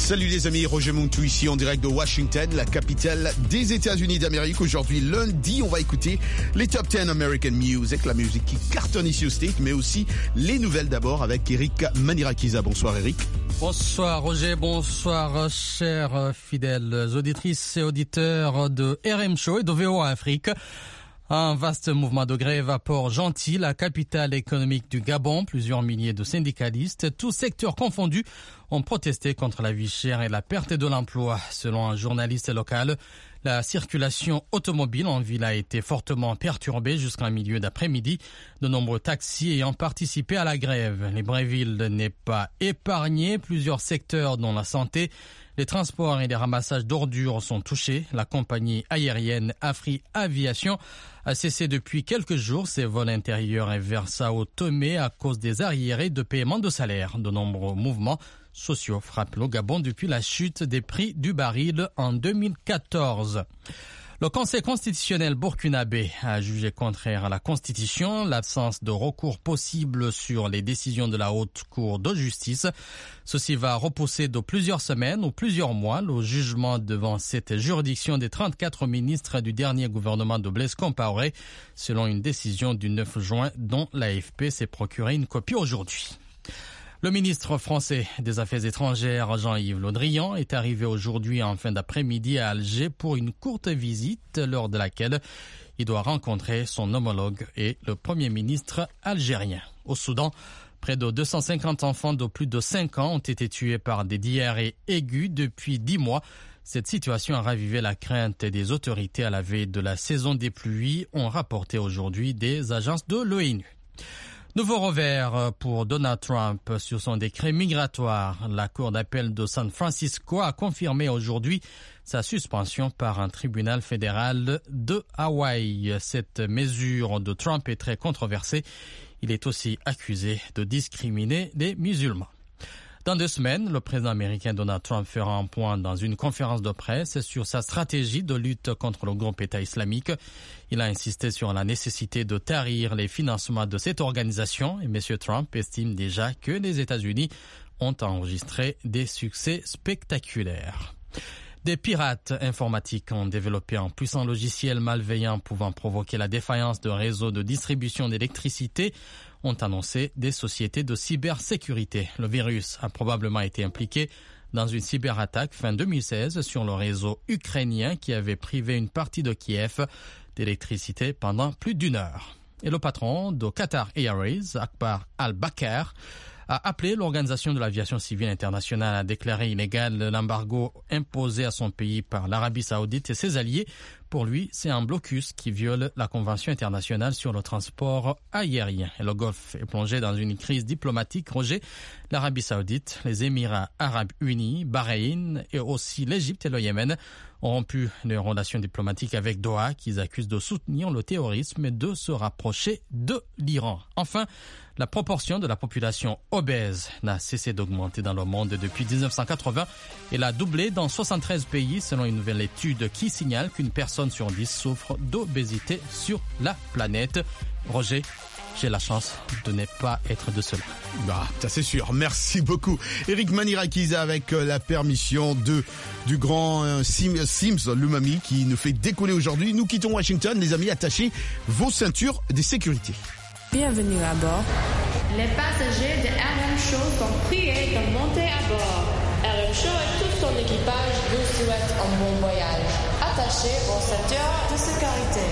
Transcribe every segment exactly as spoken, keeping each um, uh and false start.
Salut les amis, Roger Muntu ici en direct de Washington, la capitale des États-Unis d'Amérique. Aujourd'hui, lundi, on va écouter les Top dix American Music, la musique qui cartonne ici au State, mais aussi les nouvelles d'abord avec Eric Manirakiza. Bonsoir Eric. Bonsoir Roger, bonsoir chers fidèles auditrices et auditeurs de R M Show et de V O A Afrique. Un vaste mouvement de grève à Port-Gentil, la capitale économique du Gabon. Plusieurs milliers de syndicalistes, tous secteurs confondus, ont protesté contre la vie chère et la perte de l'emploi. Selon un journaliste local, la circulation automobile en ville a été fortement perturbée jusqu'en milieu d'après-midi. De nombreux taxis ayant participé à la grève. Libreville n'est pas épargné. Plusieurs secteurs dont la santé, les transports et les ramassages d'ordures sont touchés. La compagnie aérienne Afri Aviation a cessé depuis quelques jours ses vols intérieurs vers Sao Tomé à cause des arriérés de paiement de salaire. De nombreux mouvements sociaux frappent le Gabon depuis la chute des prix du baril en deux mille quatorze. Le Conseil constitutionnel burkinabé a jugé contraire à la Constitution l'absence de recours possible sur les décisions de la Haute Cour de justice. Ceci va repousser de plusieurs semaines ou plusieurs mois le jugement devant cette juridiction des trente-quatre ministres du dernier gouvernement de Blaise Compaoré, selon une décision du neuf juin dont l'A F P s'est procuré une copie aujourd'hui. Le ministre français des Affaires étrangères, Jean-Yves Le Drian, est arrivé aujourd'hui en fin d'après-midi à Alger pour une courte visite lors de laquelle il doit rencontrer son homologue et le Premier ministre algérien. Au Soudan, près de deux cent cinquante enfants de plus de cinq ans ont été tués par des diarrhées aiguës depuis dix mois. Cette situation a ravivé la crainte des autorités à la veille de la saison des pluies, ont rapporté aujourd'hui des agences de l'ONU. Nouveau revers pour Donald Trump sur son décret migratoire. La Cour d'appel de San Francisco a confirmé aujourd'hui sa suspension par un tribunal fédéral de Hawaï. Cette mesure de Trump est très controversée. Il est aussi accusé de discriminer les musulmans. Dans deux semaines, le président américain Donald Trump fera un point dans une conférence de presse sur sa stratégie de lutte contre le groupe État islamique. Il a insisté sur la nécessité de tarir les financements de cette organisation et M. Trump estime déjà que les États-Unis ont enregistré des succès spectaculaires. Des pirates informatiques ont développé un puissant logiciel malveillant pouvant provoquer la défaillance de réseaux de distribution d'électricité, ont annoncé des sociétés de cybersécurité. Le virus a probablement été impliqué dans une cyberattaque fin deux mille seize sur le réseau ukrainien qui avait privé une partie de Kiev d'électricité pendant plus d'une heure. Et le patron de Qatar Airways, Akbar Al-Bakr, a appelé l'Organisation de l'aviation civile internationale à déclarer illégal l'embargo imposé à son pays par l'Arabie saoudite et ses alliés. Pour lui, c'est un blocus qui viole la Convention internationale sur le transport aérien. Et le Golfe est plongé dans une crise diplomatique. Roger, l'Arabie saoudite, les Émirats arabes unis, Bahreïn et aussi l'Égypte et le Yémen ont rompu les relations diplomatiques avec Doha, qu'ils accusent de soutenir le terrorisme et de se rapprocher de l'Iran. Enfin, la proportion de la population obèse n'a cessé d'augmenter dans le monde depuis dix-neuf cent quatre-vingts. Elle a doublé dans soixante-treize pays, selon une nouvelle étude qui signale qu'une personne sur dix souffre d'obésité sur la planète. Roger, j'ai la chance de ne pas être de cela. Bah, ça c'est sûr. Merci beaucoup. Eric Manirakiza avec euh, la permission de du grand euh, Sim, Sims Lumami qui nous fait décoller aujourd'hui. Nous quittons Washington, les amis, attachez vos ceintures de sécurité. Bienvenue à bord. Les passagers de R M Show sont priés de monter à bord. R M Show et tout son équipage vous souhaitent un bon voyage. Attachez vos ceintures de sécurité.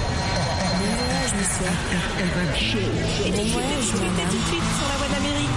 Bon voyage, monsieur. R M Show. Et bon voyage, madame. Tout de suite sur la voie d'Amérique.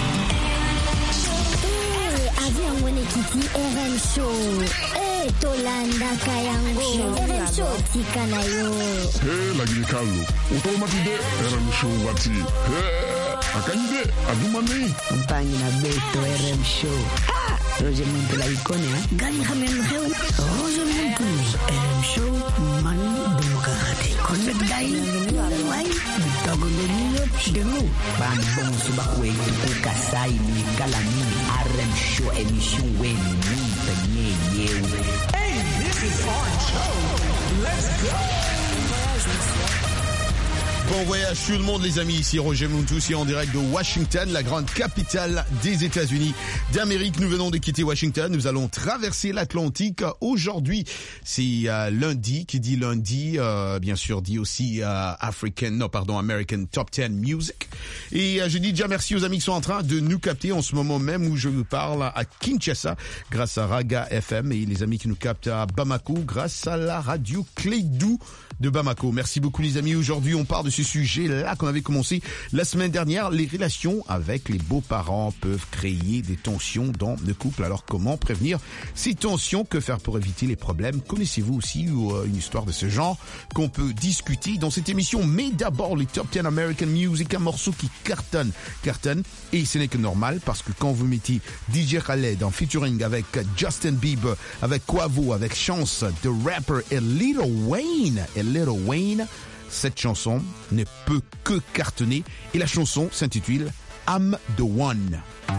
Eh, avion mwene kiti R M Show. Eh, Tolanda Kayango. R M Show tika na yo. Hey, lagi Carlo. Automatide R M Show wati. Hey, akanyide adumani. Mpanyi na beto R M Show. Ah, Roger Muntu la ikone ha. Gani khamen kheu. Roger Muntu. R M Show mani demokrate. Connect dai. Wai. Bitagonde niyo chidenu. Bang bong subakwe tuku kasai ni kalami. R M Show emission wen ni penye yew. Hey, this is our show. Let's go. Bon voyage tout le monde les amis, ici Roger Montoussier en direct de Washington, la grande capitale des États-Unis d'Amérique. Nous venons de quitter Washington, nous allons traverser l'Atlantique. Aujourd'hui, c'est euh, lundi, qui dit lundi, euh, bien sûr dit aussi euh, African, non pardon, American Top dix Music. Et euh, je dis déjà merci aux amis qui sont en train de nous capter en ce moment même où je vous parle à Kinshasa grâce à Raga F M et les amis qui nous captent à Bamako grâce à la radio Clédou de Bamako. Merci beaucoup les amis. Aujourd'hui, on parle de ce sujet-là qu'on avait commencé la semaine dernière. Les relations avec les beaux-parents peuvent créer des tensions dans le couple. Alors, comment prévenir ces tensions? Que faire pour éviter les problèmes? Connaissez-vous aussi euh, une histoire de ce genre qu'on peut discuter dans cette émission? Mais d'abord, les Top dix American Music, un morceau qui cartonne, cartonne. Et ce n'est que normal parce que quand vous mettez D J Khaled en featuring avec Justin Bieber, avec Quavo, avec Chance, The Rapper et Lil Wayne, et Lil Wayne, cette chanson ne peut que cartonner et la chanson s'intitule I'm the One.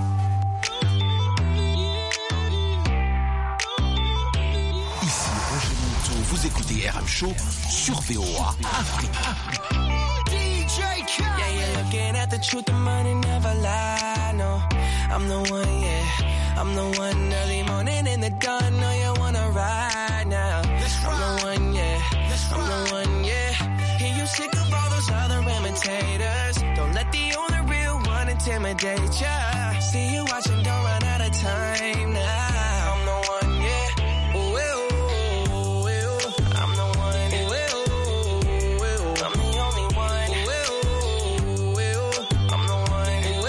Ici Roger Moutou, vous écoutez R M Show sur V O A Afrique. D J Khaled. Yeah, you're looking at the truth, the money never lie. No, I'm the one, yeah. I'm the one early morning in the dawn. No, you wanna ride now. I'm the one, yeah. I'm the one, yeah. Hear you sick of all those other imitators. Don't let the only real one intimidate ya. See you watching, don't run out of time now. I'm the one, yeah. Ooh, ooh, ooh, ooh. I'm the one, ooh, ooh, ooh. I'm the only one, ooh, ooh, ooh. I'm the one, ooh,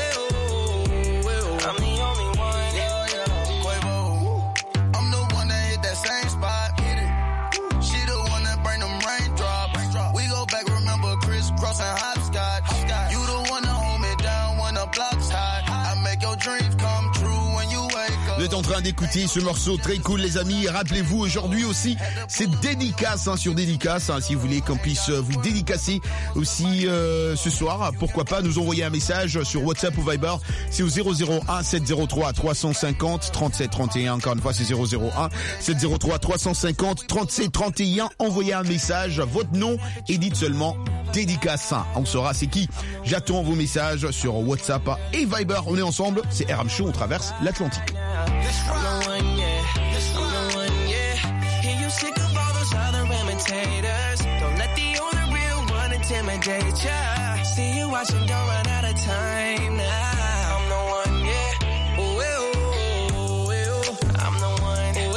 ooh, ooh. I'm the only one, yeah, yeah. Quavo, I'm the one that hit that same spot. Hit it. She the one that bring them raindrops. We go back, remember Chris Cross and Hopscotch. You the one that hold me down when the block's hot. I make your dreams come true when you wake up. Vous êtes en train d'écouter ce morceau très cool les amis. Rappelez-vous aujourd'hui aussi, c'est dédicace hein, sur dédicace. Hein, si vous voulez qu'on puisse vous dédicacer aussi euh, ce soir, pourquoi pas nous envoyer un message sur WhatsApp ou Viber. C'est au zéro zéro un sept zéro trois trois cent cinquante trente-sept trente et un. Encore une fois, c'est zéro zéro un sept zéro trois trois cent cinquante trente-sept trente et un. Envoyez un message, votre nom et dites seulement dédicace. On saura c'est qui. J'attends vos messages sur WhatsApp et Viber. On est ensemble, c'est R M Show, on traverse l'Atlantique. I'm the one, yeah. I'm the one, yeah. Hear you sick of all those other imitators. Don't let the only real one intimidate ya. See you watching, don't run out of time now. I'm the one, yeah. Ooh, ooh, ooh, ooh. I'm the one, ooh,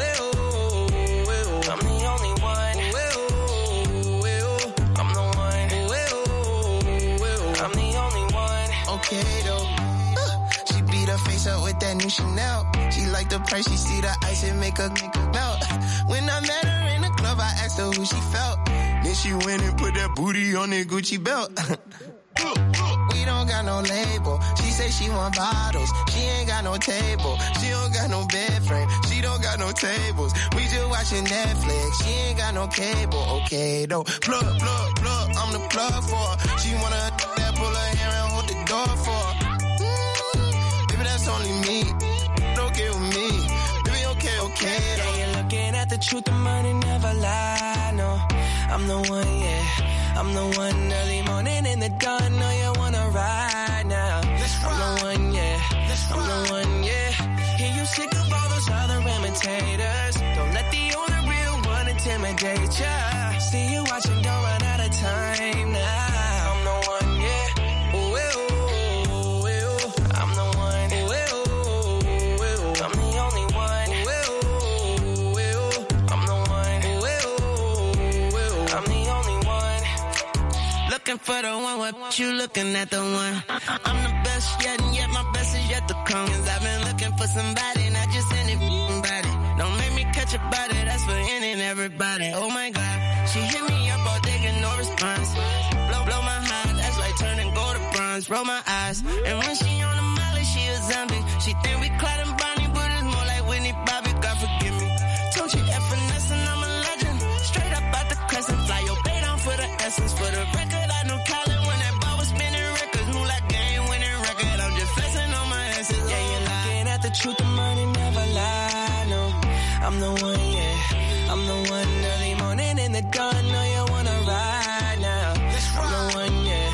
ooh, ooh. I'm the only one, ooh, ooh, ooh. I'm the one, ooh, ooh, ooh. I'm the only one. Okay though. Uh, she beat her face up with that new Chanel. She like the price, she see the ice and make her, make her melt. When I met her in the club, I asked her who she felt. Then she went and put that booty on that Gucci belt. We don't got no label. She say she want bottles. She ain't got no table. She don't got no bed frame. She don't got no tables. We just watching Netflix. She ain't got no cable. Okay though. Plug, plug, plug. I'm the plug for her. She wanna that pull her hair and hold the door for her. Mm, baby, that's only me. Okay with me. Baby, okay, okay. Yeah, you're looking at the truth, the money never lie. No, I'm the one, yeah. I'm the one early morning in the dawn. No, you wanna ride now. I'm the one, yeah. I'm the one, yeah. Hear you sick of all those other imitators. Don't let the only real one intimidate ya. See you watching, don't run out of time now. I'm the one, yeah. Ooh, ooh, ooh, ooh. I'm the one, ooh, ooh, ooh. I'm the only one, ooh, ooh, ooh. I'm the one, ooh, ooh, ooh. I'm the only one. Looking for the one, what you looking at the one? I'm the best yet, and yet my best is yet to come. Cause I've been looking for somebody, not just anybody. Don't make me catch a body, that's for any and everybody. Oh my God, she hit me up all day, get no response. Blow, blow my heart, that's like turning gold to bronze. Roll my eyes, and when she on the molly, she a zombie. She think we Clyde and Bonnie, but it's more like Whitney Bobby. God forgive me. Told you F and S and I'm a legend. Straight up out the crescent, fly your bait on for the essence. For the record, I know Colin when that ball was spinning records. Move like game winning record. I'm just flexing on my essence. Yeah, you're looking at the truth, the money never lie. No, I'm the one, yeah. I'm the one early morning in the dawn. No, you wanna ride now. I'm the one, yeah.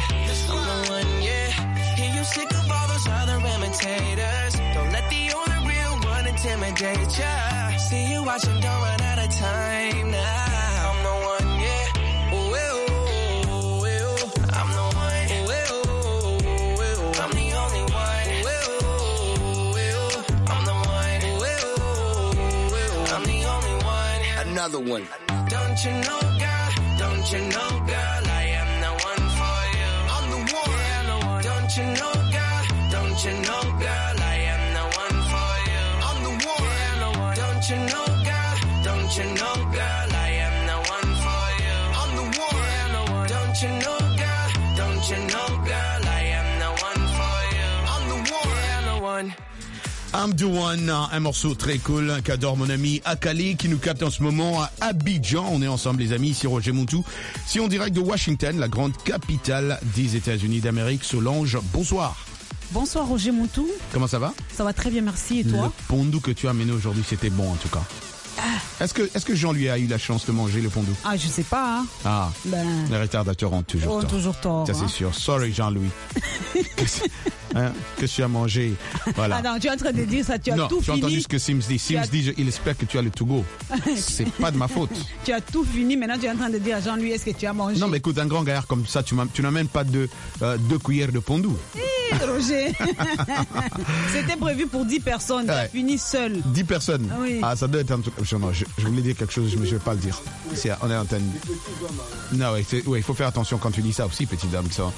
imitators. Don't let the only real one intimidate ya. See you watching, don't run out of time now. I'm the one, yeah. Ooh, ooh, ooh, ooh. I'm the one. Ooh, ooh, ooh. I'm the only one. Ooh, ooh, ooh. I'm the one. Ooh, ooh, ooh. I'm the only one. Another one. Don't you know, girl? Don't you know, girl? I am the one for you. I'm the one. Yeah, I'm the one. Don't you know, girl? Don't you know, girl? I am the one for you. I'm the one. Yeah, I'm the one. Don't you know, girl? Don't you know, girl? I am the one for you. I'm the one. Yeah, I'm the one. Don't you know, girl? Don't you know, girl? I am the one for you. I'm the one. Yeah, I'm the one. I'm the one, un morceau très cool qu'adore mon ami Akali qui nous capte en ce moment à Abidjan. On est ensemble les amis, ici Roger Montou. Si on direct de Washington, la grande capitale des États-Unis d'Amérique. Solange, bonsoir. Bonsoir Roger Montou. Comment ça va? Ça va très bien, merci. Et toi? Le pondou que tu as amené aujourd'hui, c'était bon en tout cas. Ah. Est-ce que, est-ce que Jean lui a eu la chance de manger le pondou? Ah, je sais pas. Hein. Ah, ben... les retardateurs ont toujours oh, tort. toujours tort. Ça, hein. c'est sûr. Sorry, Jean-Louis. Qu'est-ce, hein, qu'est-ce que tu as mangé? Voilà. Ah non, tu es en train de dire ça, tu as non, tout fini. Non, j'ai entendu ce que Sims dit. Sims as... dit, je, il espère que tu as le to go. C'est pas de ma faute. Tu as tout fini, maintenant tu es en train de dire à Jean-Louis, est-ce que tu as mangé? Non, mais écoute, un grand gaillard comme ça, tu, tu n'amènes pas de, euh, deux cuillères de pondou. Hé, Roger. C'était prévu pour dix personnes, tu ouais. as fini seul. dix personnes? Oui. Ah, ça doit être un truc... Non, je, je voulais dire quelque chose, mais je ne vais pas le dire. C'est, on est en antenne. Non, oui, il ouais, faut faire attention quand tu dis ça aussi, petite dame. Ça.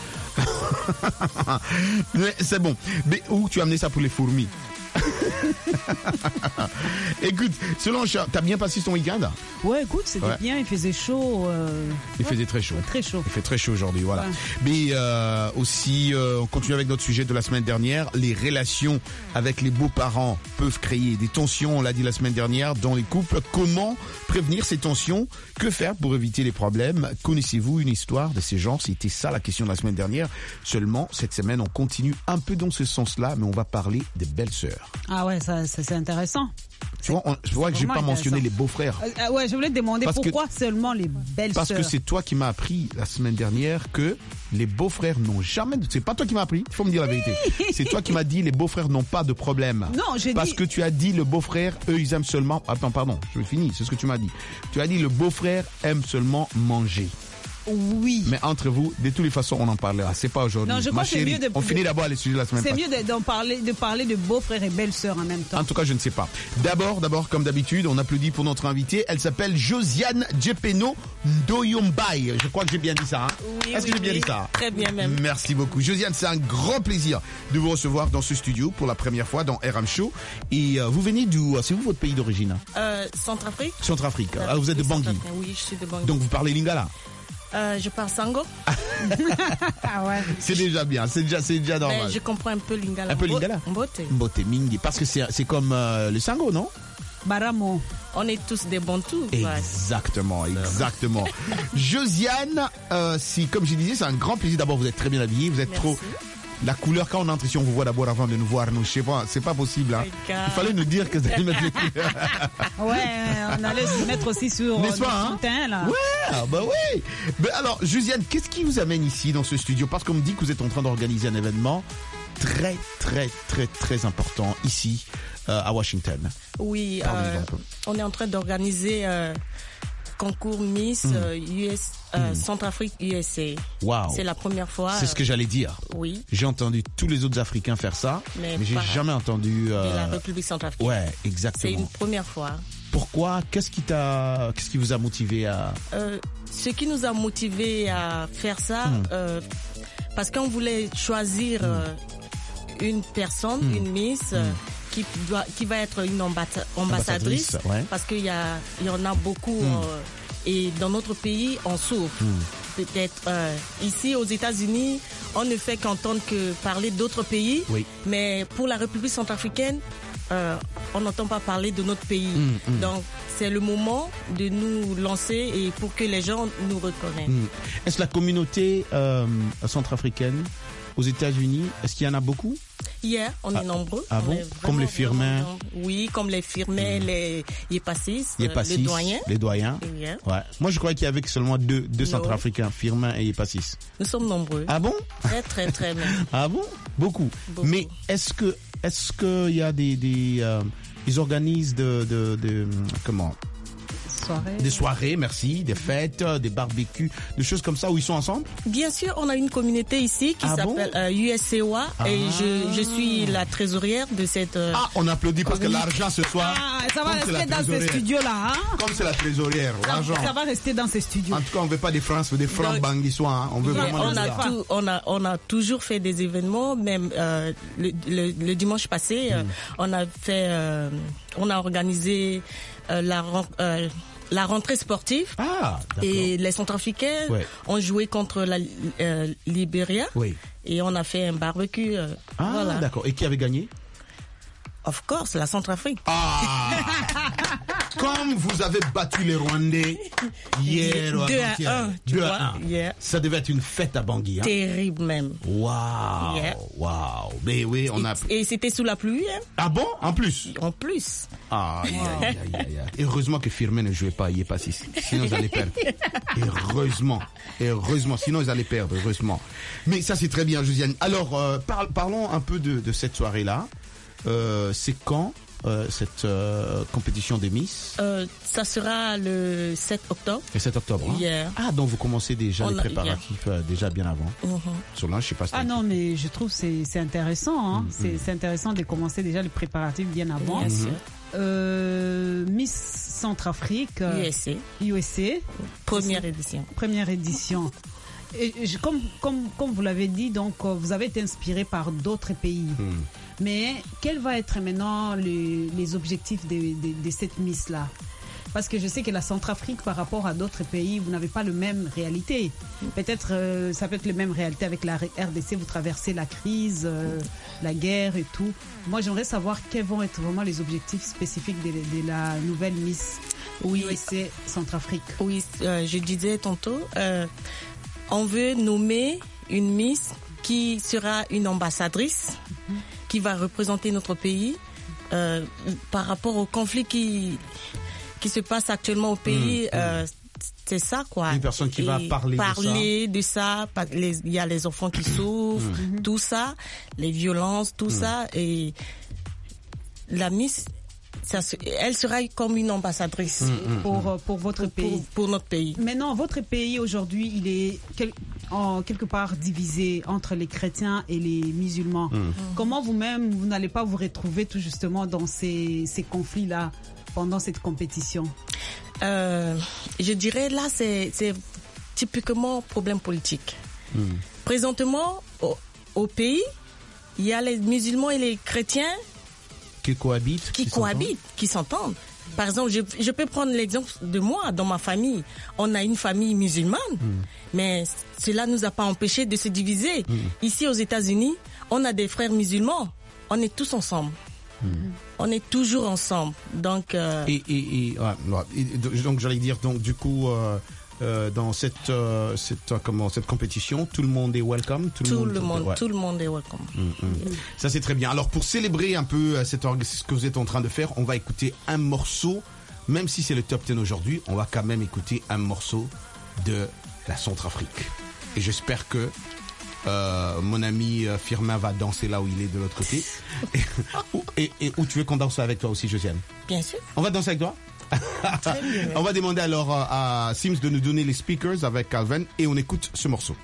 Mais c'est bon. Mais où tu as amené ça pour les fourmis? Écoute, Solange, t'as bien passé ton week-end? Ouais, écoute, c'était ouais. bien, il faisait chaud. Euh... Il ouais, faisait très chaud. Très chaud. Il fait très chaud aujourd'hui, voilà. Ouais. Mais euh, aussi, euh, on continue avec notre sujet de la semaine dernière. Les relations avec les beaux-parents peuvent créer des tensions, on l'a dit la semaine dernière, dans les couples. Comment prévenir ces tensions? Que faire pour éviter les problèmes? Connaissez-vous une histoire de ces gens? C'était ça la question de la semaine dernière. Seulement, cette semaine, on continue un peu dans ce sens-là, mais on va parler des belles-sœurs. Ah ouais, ça, ça c'est intéressant. Tu vois, on, je vois que j'ai pas mentionné les beaux-frères. Euh, ouais, je voulais te demander parce pourquoi que, seulement les belles-sœurs. Parce que c'est toi qui m'as appris la semaine dernière que les beaux-frères n'ont jamais... C'est pas toi qui m'as appris, il faut me dire la vérité. C'est toi qui m'as dit les beaux-frères n'ont pas de problème. Non, j'ai dit... Parce que tu as dit le beau-frère, eux, ils aiment seulement... Attends, pardon, je vais finir, c'est ce que tu m'as dit. Tu as dit le beau-frère aime seulement manger. Oui. Mais entre vous, de toutes les façons, on en parlera. C'est pas aujourd'hui. Non, je crois Ma que c'est chérie, mieux de, on finit d'abord les sujets de la semaine c'est passée. C'est mieux d'en parler, de parler de beaux-frères et belles-sœurs en même temps. En tout cas, je ne sais pas. D'abord, d'abord, comme d'habitude, on applaudit pour notre invitée. Elle s'appelle Josiane Djepeno Ndoyombaye. Je crois que j'ai bien dit ça. Hein. Oui, Est-ce oui, que j'ai bien oui. dit ça? Très bien même. Merci beaucoup. Josiane, c'est un grand plaisir de vous recevoir dans ce studio pour la première fois dans R M Show. Et euh, vous venez d'où? C'est où votre pays d'origine? euh, Centrafrique. Centrafrique. Euh, ah, vous êtes de Bangui? Oui, je suis de Bangui. Donc vous parlez lingala? Euh, je parle sango. Ah ouais. C'est déjà bien, c'est déjà, c'est déjà normal. Mais je comprends un peu lingala. Un peu lingala. Mbote. Mbote mingi, parce que c'est, c'est comme euh, le sango, non? Baramo. On est tous des bantous. Exactement, ouais. exactement. Josiane, euh, si, comme je disais, c'est un grand plaisir. D'abord, vous êtes très bien habillée, vous êtes Merci. trop... La couleur, quand on entre ici, on vous voit d'abord avant de nous voir. Nous, je sais pas, c'est pas possible. Hein. Il fallait nous dire que vous allez mettre les couleurs. Ouais, on allait se mettre aussi sur N'est-ce le pas, teint, là. Ouais, ah bah oui. Mais alors, Josiane, qu'est-ce qui vous amène ici dans ce studio? Parce qu'on me dit que vous êtes en train d'organiser un événement très, très, très, très important ici euh, à Washington. Oui, euh, on est en train d'organiser euh, concours Miss mm. euh, U S euh, mm. Centrafrique U S A. Wow. C'est la première fois. C'est ce que j'allais dire. Oui. J'ai entendu tous les autres Africains faire ça, mais, mais j'ai jamais entendu. Euh... De la République centrafricaine. Ouais, exactement. C'est une première fois. Pourquoi? Qu'est-ce qui t'a, qu'est-ce qui vous a motivé à euh, Ce qui nous a motivé à faire ça, mm. euh, parce qu'on voulait choisir mm. euh, une personne, mm. une Miss. Mm. Qui, doit, qui va être une ambassadrice, ambassadrice ouais. Parce qu'il y, a, il y en a beaucoup mm. euh, et dans notre pays on souffre. Mm. Peut-être euh, ici aux États-Unis on ne fait qu'entendre que parler d'autres pays, oui. Mais pour la République centrafricaine euh, on n'entend pas parler de notre pays. Mm, mm. Donc c'est le moment de nous lancer et pour que les gens nous reconnaissent. Mm. Est-ce la communauté euh, centrafricaine aux États-Unis, est-ce qu'il y en a beaucoup? Yeah, on ah, est nombreux. Ah bon? Comme les Firmin? Oui, comme les Firmin, mmh. les Yepassis, Yepassis, les doyens. Les doyens. Yeah. Ouais. Moi, je croyais qu'il y avait seulement deux, deux Centrafricains, Firmin et Yepassis. Nous sommes nombreux. Ah bon? Très, très, très même. Ah bon? Beaucoup. Beaucoup. Mais est-ce que, est-ce qu'il y a des, des, euh, ils organisent de, de, de, comment? Soirée. Des soirées, merci, des fêtes, des barbecues, des choses comme ça où ils sont ensemble? Bien sûr, on a une communauté ici qui ah s'appelle bon? euh, U S C O A ah. et je, je suis la trésorière de cette... Euh... Ah, on applaudit parce que l'argent ce soir... Ah, ça va rester dans ces studios-là. Hein? Comme c'est la trésorière, l'argent. Ça va rester dans ces studios. En tout cas, on ne veut pas des francs, des francs banguissois. Hein. On veut yeah, vraiment on des a, tout, on, a, on a toujours fait des événements, même euh, le, le, le dimanche passé, mm. euh, on a fait... Euh, on a organisé euh, la... Euh, la rentrée sportive ah, et les Centrafricains ouais. ont joué contre la euh, Libéria oui. et on a fait un barbecue. Euh, ah voilà. D'accord. Et qui avait gagné? Of course, la Centrafrique. Ah Comme vous avez battu les Rwandais hier deux à un, deux à un. Yeah. Ça devait être une fête à Bangui. Hein? Terrible même. Waouh, yeah. Waouh. Mais oui, on a. Et, et c'était sous la pluie. Hein? Ah bon? En plus. En plus. Ah. Aïe, aïe, aïe, aïe. Heureusement que Firmin ne jouait pas, il est pas ici. Sinon ils allaient perdre. Heureusement, heureusement. Sinon ils allaient perdre. Heureusement. Mais ça c'est très bien, Josiane. Alors euh, par, parlons un peu de, de cette soirée-là. Euh, c'est quand euh, cette euh, compétition des Miss? euh, Ça sera le sept octobre. Le sept octobre. Hein? Yeah. Ah, donc vous commencez déjà On les préparatifs a, yeah. euh, déjà bien avant. Mm-hmm. Sur là, je sais pas. Si ah non, mais je trouve c'est c'est intéressant. Hein? Mm-hmm. C'est c'est intéressant de commencer déjà les préparatifs bien avant. Bien sûr. Euh, Miss Centrafrique. U S C. U S C. Première édition. Première édition. Et je, comme, comme, comme vous l'avez dit, donc, vous avez été inspiré par d'autres pays. Mm. Mais quels vont être maintenant les, les objectifs de, de, de cette Miss-là? Parce que je sais que la Centrafrique, par rapport à d'autres pays, vous n'avez pas la même réalité. Peut-être, euh, ça peut être la même réalité avec la R D C, vous traversez la crise, euh, la guerre et tout. Moi, j'aimerais savoir quels vont être vraiment les objectifs spécifiques de, de la nouvelle Miss oui. U S C Centrafrique. Oui, euh, je disais tantôt... Euh, on veut nommer une Miss qui sera une ambassadrice, mm-hmm. qui va représenter notre pays euh, par rapport au conflit qui, qui se passe actuellement au pays. Mm-hmm. Euh, c'est ça, quoi. Une personne qui Et va parler, parler de ça. De ça les, il y a les enfants qui souffrent, mm-hmm. tout ça, les violences, tout mm-hmm. ça. Et la Miss... Ça, elle sera comme une ambassadrice mmh, pour, pour votre pays. Pour, pour notre pays. Maintenant, votre pays aujourd'hui, il est quel, en, quelque part divisé entre les chrétiens et les musulmans. Mmh. Comment vous-même, vous n'allez pas vous retrouver tout justement dans ces, ces conflits-là pendant cette compétition? euh, Je dirais là, c'est, c'est typiquement problème politique. Mmh. Présentement, au, au pays, il y a les musulmans et les chrétiens qui cohabitent, qui, qui cohabitent, s'entendent. qui s'entendent. Par exemple, je, je peux prendre l'exemple de moi, dans ma famille. On a une famille musulmane, mm. mais cela nous a pas empêché de se diviser. Mm. Ici aux États-Unis, on a des frères musulmans. On est tous ensemble. Mm. On est toujours ensemble. Donc, euh... et, et, et, ouais, et donc j'allais dire donc du coup. Euh... Euh, dans cette, euh, cette, euh, comment, cette compétition, tout le monde est welcome. Tout, tout le monde, le monde ouais. tout le monde est welcome. Mmh, mmh. Mmh. Ça c'est très bien. Alors pour célébrer un peu cette, ce que vous êtes en train de faire, on va écouter un morceau, même si c'est le top dix aujourd'hui, on va quand même écouter un morceau de la Centrafrique. Et j'espère que euh, mon ami euh, Firmin va danser là où il est de l'autre côté. et, et, et où tu veux qu'on danse avec toi aussi, Josiane? Bien sûr. On va danser avec toi? On va demander alors à Sims de nous donner les speakers avec Calvin et on écoute ce morceau.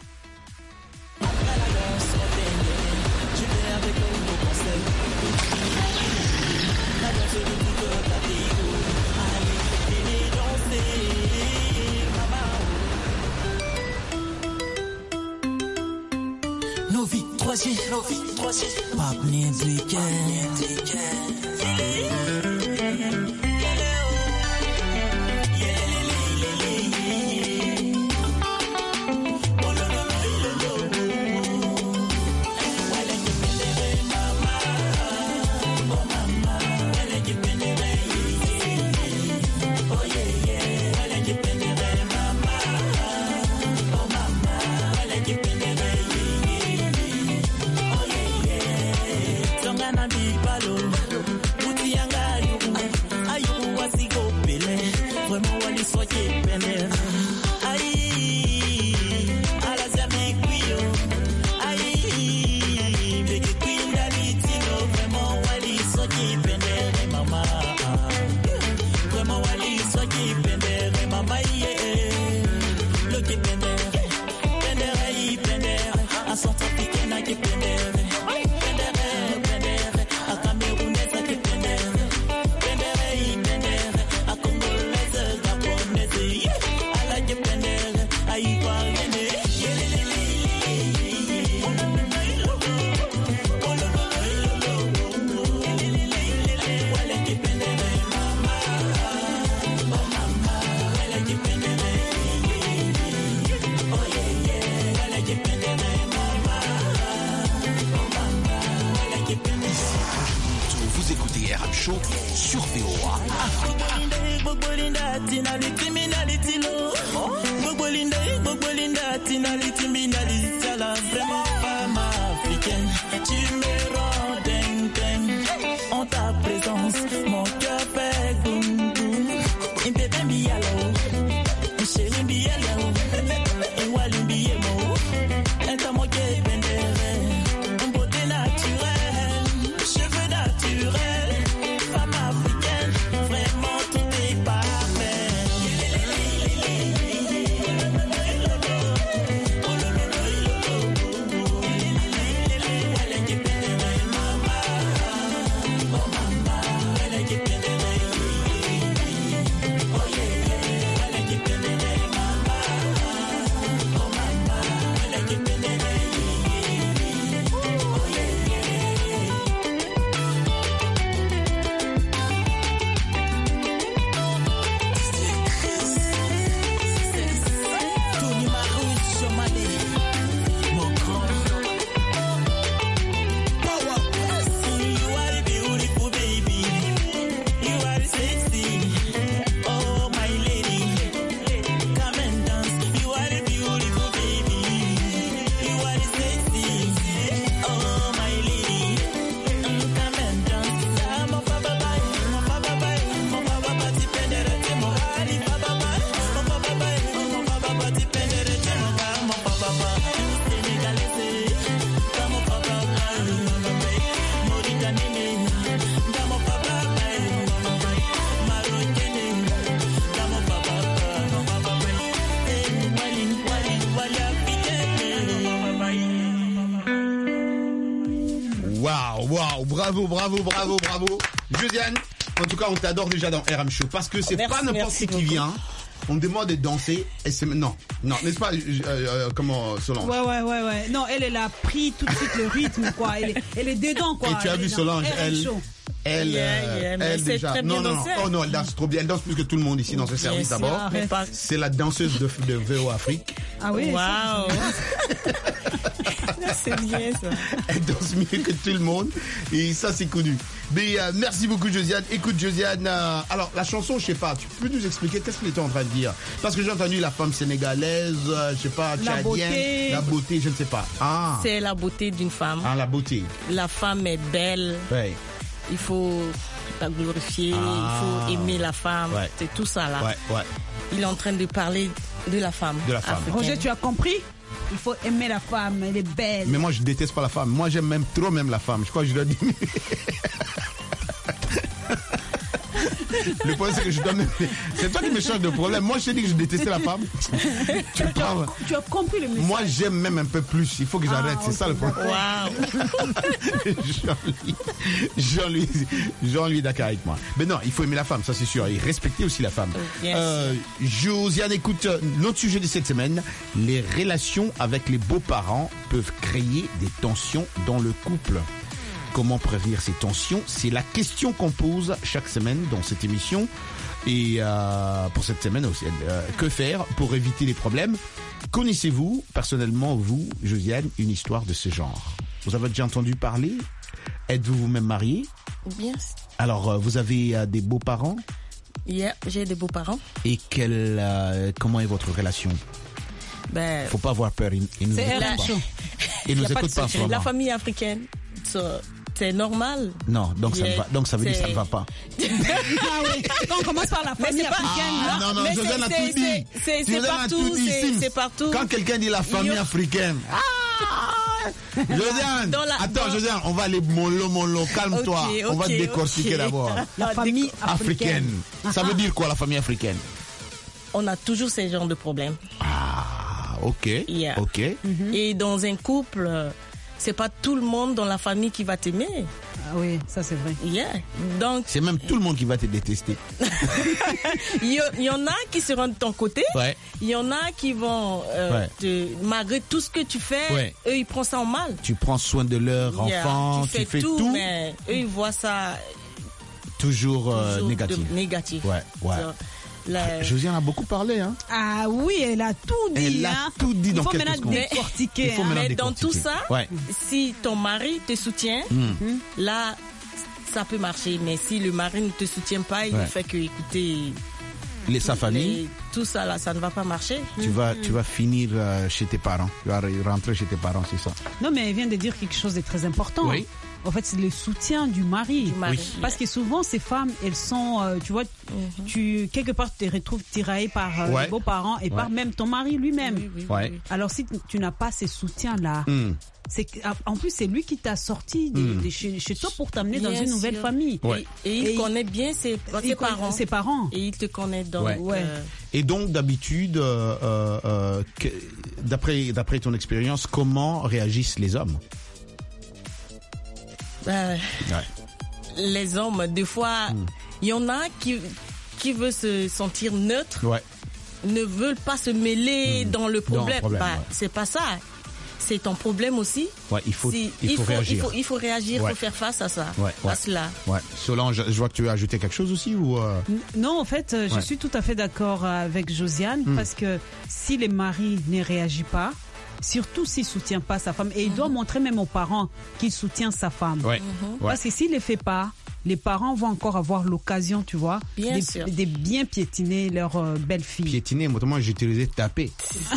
Nos vies, troisième, nos vies, troisième. Pas Bobolinda, tinali, criminality, no. Bobolinda, Bobolinda, tinali, criminality, la vraiment femme africaine. Tu me rends dingue, dingue. En ta présence, mon cœur fait boum, boum. Un bébé bialo, un chéri bialo, un wali biemo, un tamoké bendere, un beauté naturelle, cheveux naturels, femme africaine, vraiment tout est parfait. Waouh, bravo, bravo, bravo, bravo. Josiane, en tout cas, on t'adore déjà dans R M Show parce que c'est Merci, pas n'importe qui beaucoup. qui vient. On me demande de danser et c'est non, non, n'est-ce pas, euh, euh, comment Solange? Ouais, ouais, ouais, ouais. Non, elle, elle a pris tout de suite le rythme, quoi. Elle est, elle est dedans, quoi. Et tu as Elle vu est dans Solange, R M elle, Show. elle, Yeah, euh, yeah, mais elle elle sait déjà. très Non, bien non, non, danser. oh non, elle danse trop bien. Elle danse plus que tout le monde ici dans ce service sûr, d'abord. arrête. C'est la danseuse de, de V O Afrique. Ah oui. Waouh. C'est bien ça. Elle danse mieux que tout le monde et ça c'est connu. Mais euh, merci beaucoup Josiane. Écoute Josiane, euh, alors la chanson, je sais pas, tu peux nous expliquer qu'est-ce qu'elle était en train de dire? Parce que j'ai entendu la femme sénégalaise, euh, je sais pas, La tchadienne, beauté. la beauté, je ne sais pas. Ah, C'est la beauté d'une femme. ah la beauté. La femme est belle. Ouais. Il faut la glorifier, Ah. il faut aimer la femme. Ouais. C'est tout ça là. Ouais, ouais. Il est en train de parler de la femme. De la femme. africaine. Roger, tu as compris? Il faut aimer la femme, elle est belle. Mais moi je déteste pas la femme. Moi j'aime même trop même la femme. Je crois que je dois diminuer. Le problème c'est que je dois même... C'est toi qui me change de problème. Moi je t'ai dit que je détestais la femme. Tu parles. Tu as compris le message. Moi j'aime même un peu plus. Il faut que j'arrête. Ah, c'est ok, ça le problème. Jean-Louis, Jean-Louis, Jean-Louis est d'accord avec moi. Mais non, il faut aimer la femme, ça c'est sûr. Et respecter aussi la femme. Yes. Euh, Josiane, écoute, notre sujet de cette semaine, les relations avec les beaux-parents peuvent créer des tensions dans le couple. Comment prévenir ces tensions? C'est la question qu'on pose chaque semaine dans cette émission. Et euh, pour cette semaine aussi, euh, que faire pour éviter les problèmes? Connaissez-vous, personnellement, vous, Josiane, une histoire de ce genre? Vous avez déjà entendu parler? Êtes-vous vous-même mariée? Bien. Alors, euh, vous avez euh, des beaux-parents? Yeah, j'ai des beaux-parents. Et quelle, euh, comment est votre relation? Ben, Faut pas avoir peur, ils, ils nous c'est écoutent la- pas. Ils nous y a pas écoutent de pas, secret. vraiment. La famille africaine, ça, c'est normal. Non, donc ça, ne Yeah, va, donc ça veut dire que ça c'est- ne va pas. Ah oui. Quand on commence par la Mais famille c'est pas- africaine, Ah, là. non, non, mais Josiane a c'est- tout c'est- dit. c'est- c'est- c'est Josiane a partout, tout dit, c'est- Sims. c'est partout. Quand quelqu'un dit la famille Il y a- africaine. Ah Josiane, Dans la- attends, dans- Josiane, on va aller mollo, mollo, calme-toi. Ok, on va ok, te décortiquer ok. d'abord. La famille africaine. Africaine. Ça veut dire quoi, la famille africaine? On a toujours ces genres de problèmes. Ah, ok. Yeah. Ok. Et dans un couple, euh, c'est pas tout le monde dans la famille qui va t'aimer. Ah oui, ça c'est vrai. Yeah. Donc, C'est même tout le monde qui va te détester. il y, il y en a qui seront de ton côté. Ouais. Il y en a qui vont, euh, Ouais. te- malgré tout ce que tu fais, Ouais. eux, ils prennent ça en mal. Tu prends soin de leurs Yeah. enfants, tu fais, tout, tout, mais eux, ils voient ça toujours, euh, toujours négatif. de- négatif. Ouais, ouais. So, la- Josiane a beaucoup parlé, hein. Ah oui, elle a tout dit. Elle a hein. tout dit Il dans faut quelques maintenant secondes. décortiquer. Il faut hein. maintenant mais dans décortiquer. tout ça, Ouais. si ton mari te soutient, Mm. là, ça peut marcher. Mais si le mari ne te soutient pas, il Ouais. fait que, écoutez, les, sa famille. Les, tout ça là, ça ne va pas marcher. Tu vas, tu vas finir euh, chez tes parents. Tu vas rentrer chez tes parents, c'est ça. Non, mais elle vient de dire quelque chose de très important. Oui. En fait, c'est le soutien du mari. Du mari. Oui. Parce que souvent, ces femmes, elles sont, euh, tu vois, mm-hmm. tu quelque part, tu te retrouves tiraillée par euh, ouais. les beaux-parents et ouais. par même ton mari lui-même. Oui, oui, ouais. oui. Alors, si tu n'as pas ces soutiens-là, mm. c'est en plus, c'est lui qui t'a sorti de, mm. de chez, chez toi pour t'amener bien dans une sûr. nouvelle famille. Ouais. Et, et il et connaît bien ses, ses parents. Ses parents. Et il te connaît donc. Ouais. Ouais. Euh... Et donc, d'habitude, euh, euh, que, d'après, d'après ton expérience, comment réagissent les hommes? Euh, ouais. Les hommes, des fois, il mm. y en a qui, qui veulent se sentir neutres, ouais. ne veulent pas se mêler mm. dans le problème. Dans le problème bah, ouais. C'est pas ça. C'est ton problème aussi. Ouais, il faut, si, il faut, il faut réagir. Il faut, il faut réagir, il ouais. faut faire face à ça. Ouais, à ouais. cela. Ouais. Solange, je vois que tu as ajouté quelque chose aussi ou euh... Non, en fait, je ouais. suis tout à fait d'accord avec Josiane mm. parce que si les maris ne réagissent pas, surtout s'il ne soutient pas sa femme. Et il doit montrer même aux parents qu'il soutient sa femme. Ouais. Mm-hmm. Parce que s'il ne le fait pas, les parents vont encore avoir l'occasion, tu vois, bien de, sûr. de bien piétiner leur euh, belle-fille. Piétiner, moi, j'ai utilisé taper.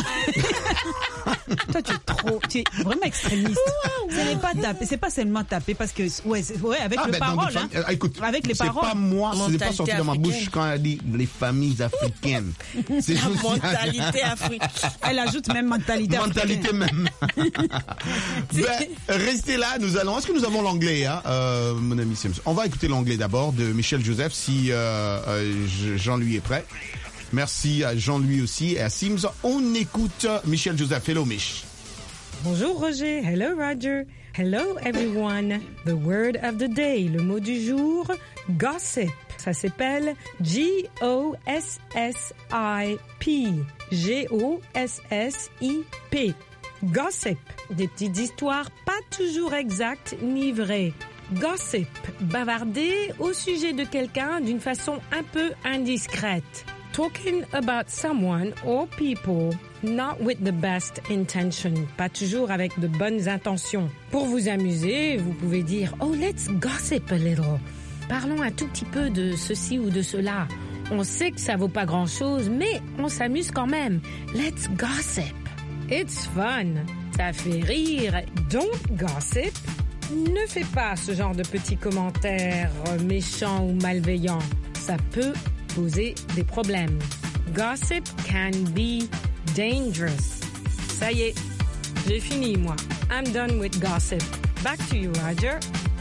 Toi, tu es trop, tu es vraiment extrémiste. Ce n'est pas taper, c'est pas seulement taper parce que, ouais, ouais avec ah, le ben, parole, hein, euh, écoute, avec les paroles. C'est pas moi, ce n'est pas sorti de ma bouche quand elle dit les familles africaines. C'est la mentalité africaine. Elle ajoute même mentalité africaine. Mentalité même. Ben, restez là, nous allons. Est-ce que nous avons l'anglais, hein, euh, mon ami Sims? On va écouter l'anglais d'abord de Michel Joseph, si euh, euh, Jean-Louis est prêt. Merci à Jean-Louis aussi et à Sims. On écoute Michel Joseph. Hello, Mich. Bonjour Roger. Hello Roger. Hello everyone. The word of the day. Le mot du jour, gossip. Ça s'appelle G O S S I P. G O S S I P. Gossip. Des petites histoires pas toujours exactes ni vraies. Gossip. Bavarder au sujet de quelqu'un d'une façon un peu indiscrète. Talking about someone or people not with the best intention. Pas toujours avec de bonnes intentions. Pour vous amuser, vous pouvez dire « Oh, let's gossip a little ». Parlons un tout petit peu de ceci ou de cela. On sait que ça vaut pas grand-chose, mais on s'amuse quand même. Let's gossip. It's fun. Ça fait rire. Don't gossip. Ne fais pas ce genre de petits commentaires méchants ou malveillants. Ça peut poser des problèmes. Gossip can be dangerous. Ça y est, j'ai fini moi. I'm done with gossip. Back to you, Roger.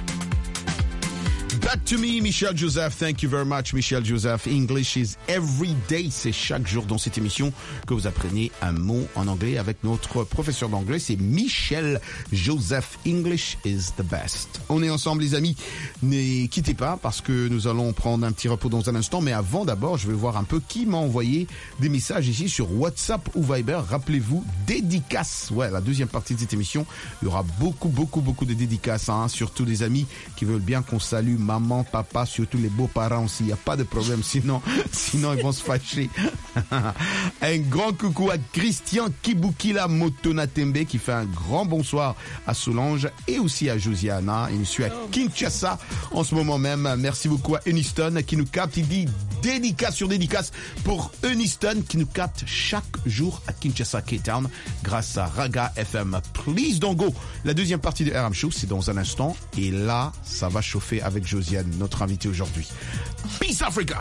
Back to me, Michel Joseph. Thank you very much, Michel Joseph. English is every day. C'est chaque jour dans cette émission que vous apprenez un mot en anglais avec notre professeur d'anglais. C'est Michel Joseph. English is the best. On est ensemble, les amis. Ne quittez pas parce que nous allons prendre un petit repos dans un instant. Mais avant, d'abord, je vais voir un peu qui m'a envoyé des messages ici sur WhatsApp ou Viber. Rappelez-vous, dédicaces. Ouais, la deuxième partie de cette émission, il y aura beaucoup, beaucoup, beaucoup de dédicaces. Hein, surtout des amis qui veulent bien qu'on salue maman, papa, surtout les beaux-parents aussi. Il n'y a pas de problème, sinon, sinon ils vont se fâcher. Un grand coucou à Christian Kibukila Motonatembe qui fait un grand bonsoir à Solange et aussi à Josiana. Il suit à Kinshasa en ce moment même. Merci beaucoup à Uniston qui nous capte. Il dit dédicace sur dédicace pour Uniston qui nous capte chaque jour à Kinshasa, K-Town grâce à Raga F M. Please don't go. La deuxième partie de R M Show, c'est dans un instant. Et là, ça va chauffer avec Josiane, notre invité aujourd'hui. Peace Africa!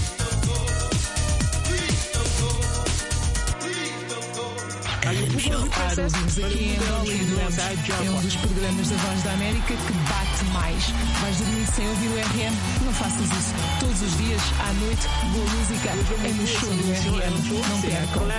É um dos programas da Voz da América que bate mais. Vais dormir sem ouvir o R M? Não faças isso. Todos os dias, à noite, boa música é no show do R M. Não percam.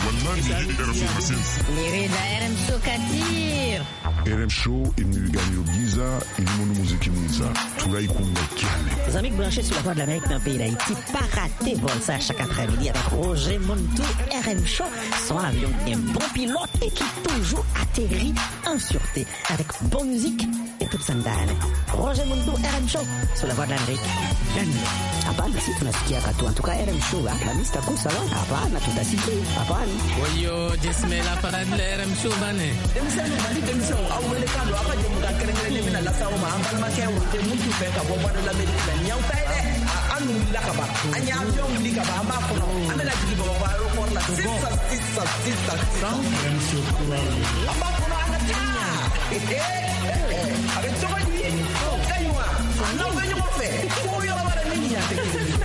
Querida R M Show Katir. R M Show imniliganyo giza ilimono muziki mwiza tunaikunda kyane. Les amis branchés sur la Voix de l'Amérique dans le pays d'Haïti, pas rater vol ça chaque après-midi avec Roger Montou. R M Show, son avion est bon pilote et qui toujours atterrit en sûreté avec bonne musique et toute sandale. Roger Montou, R M Show sur la Voix de l'Amérique. Hapana, si tunasikia katu. En tout cas, R M Show, la mista kusa wa. Hapana, tutasikia. Hapana. Oyo, dismela para de R M Show bane. Demisano bali demisano awele kando apa je muka kerengere mina la sawo ma ambal ma ke wote mutu fe ka bo bado la medina nyau tay de. wulila ka ban an y'a avion wuli ka ban an b'a kɔnɔ an bɛna jigin bamakɔ aéroport la sisan sisan sisan sisan an b'a kɔnɔ an ka taa a bɛ cogo di ka ɲi wa n'aw bɛ ɲɔgɔn fɛ ko yɔrɔ wɛrɛ min ni yan tɛ kelen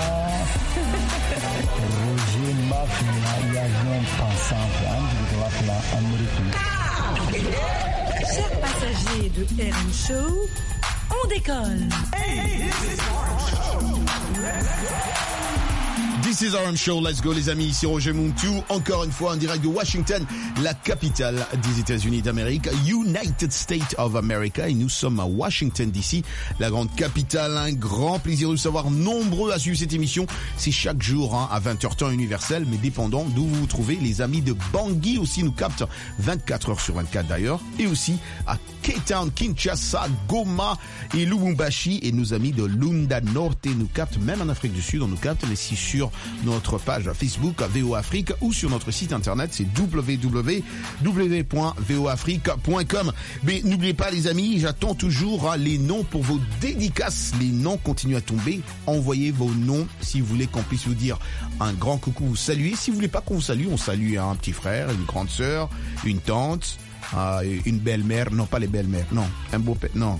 Roger Mafia, l'avion pensant en Amérique. Chers passagers de R M Show, on décolle. This is R M Show, let's go les amis, ici Roger Muntu, encore une fois en direct de Washington, la capitale des États-Unis d'Amérique, United States of America, et nous sommes à Washington D C, la grande capitale. Un grand plaisir de vous savoir nombreux à suivre cette émission. C'est chaque jour hein, à vingt heures temps universel, mais dépendant d'où vous vous trouvez. Les amis de Bangui aussi nous captent vingt-quatre heures sur vingt-quatre d'ailleurs, et aussi à Cape Town, Kinshasa, Goma et Lubumbashi, et nos amis de Lunda Norte nous captent, même en Afrique du Sud on nous capte, mais si sur notre page Facebook V O Afrique ou sur notre site internet, c'est w w w point v o afrique point com. Mais n'oubliez pas les amis, j'attends toujours les noms pour vos dédicaces. Les noms continuent à tomber. Envoyez vos noms si vous voulez qu'on puisse vous dire un grand coucou, vous saluer. Si vous voulez pas qu'on vous salue, on salue un petit frère, une grande sœur, une tante, euh, une belle-mère. Non, pas les belles-mères, non. Un beau père, non.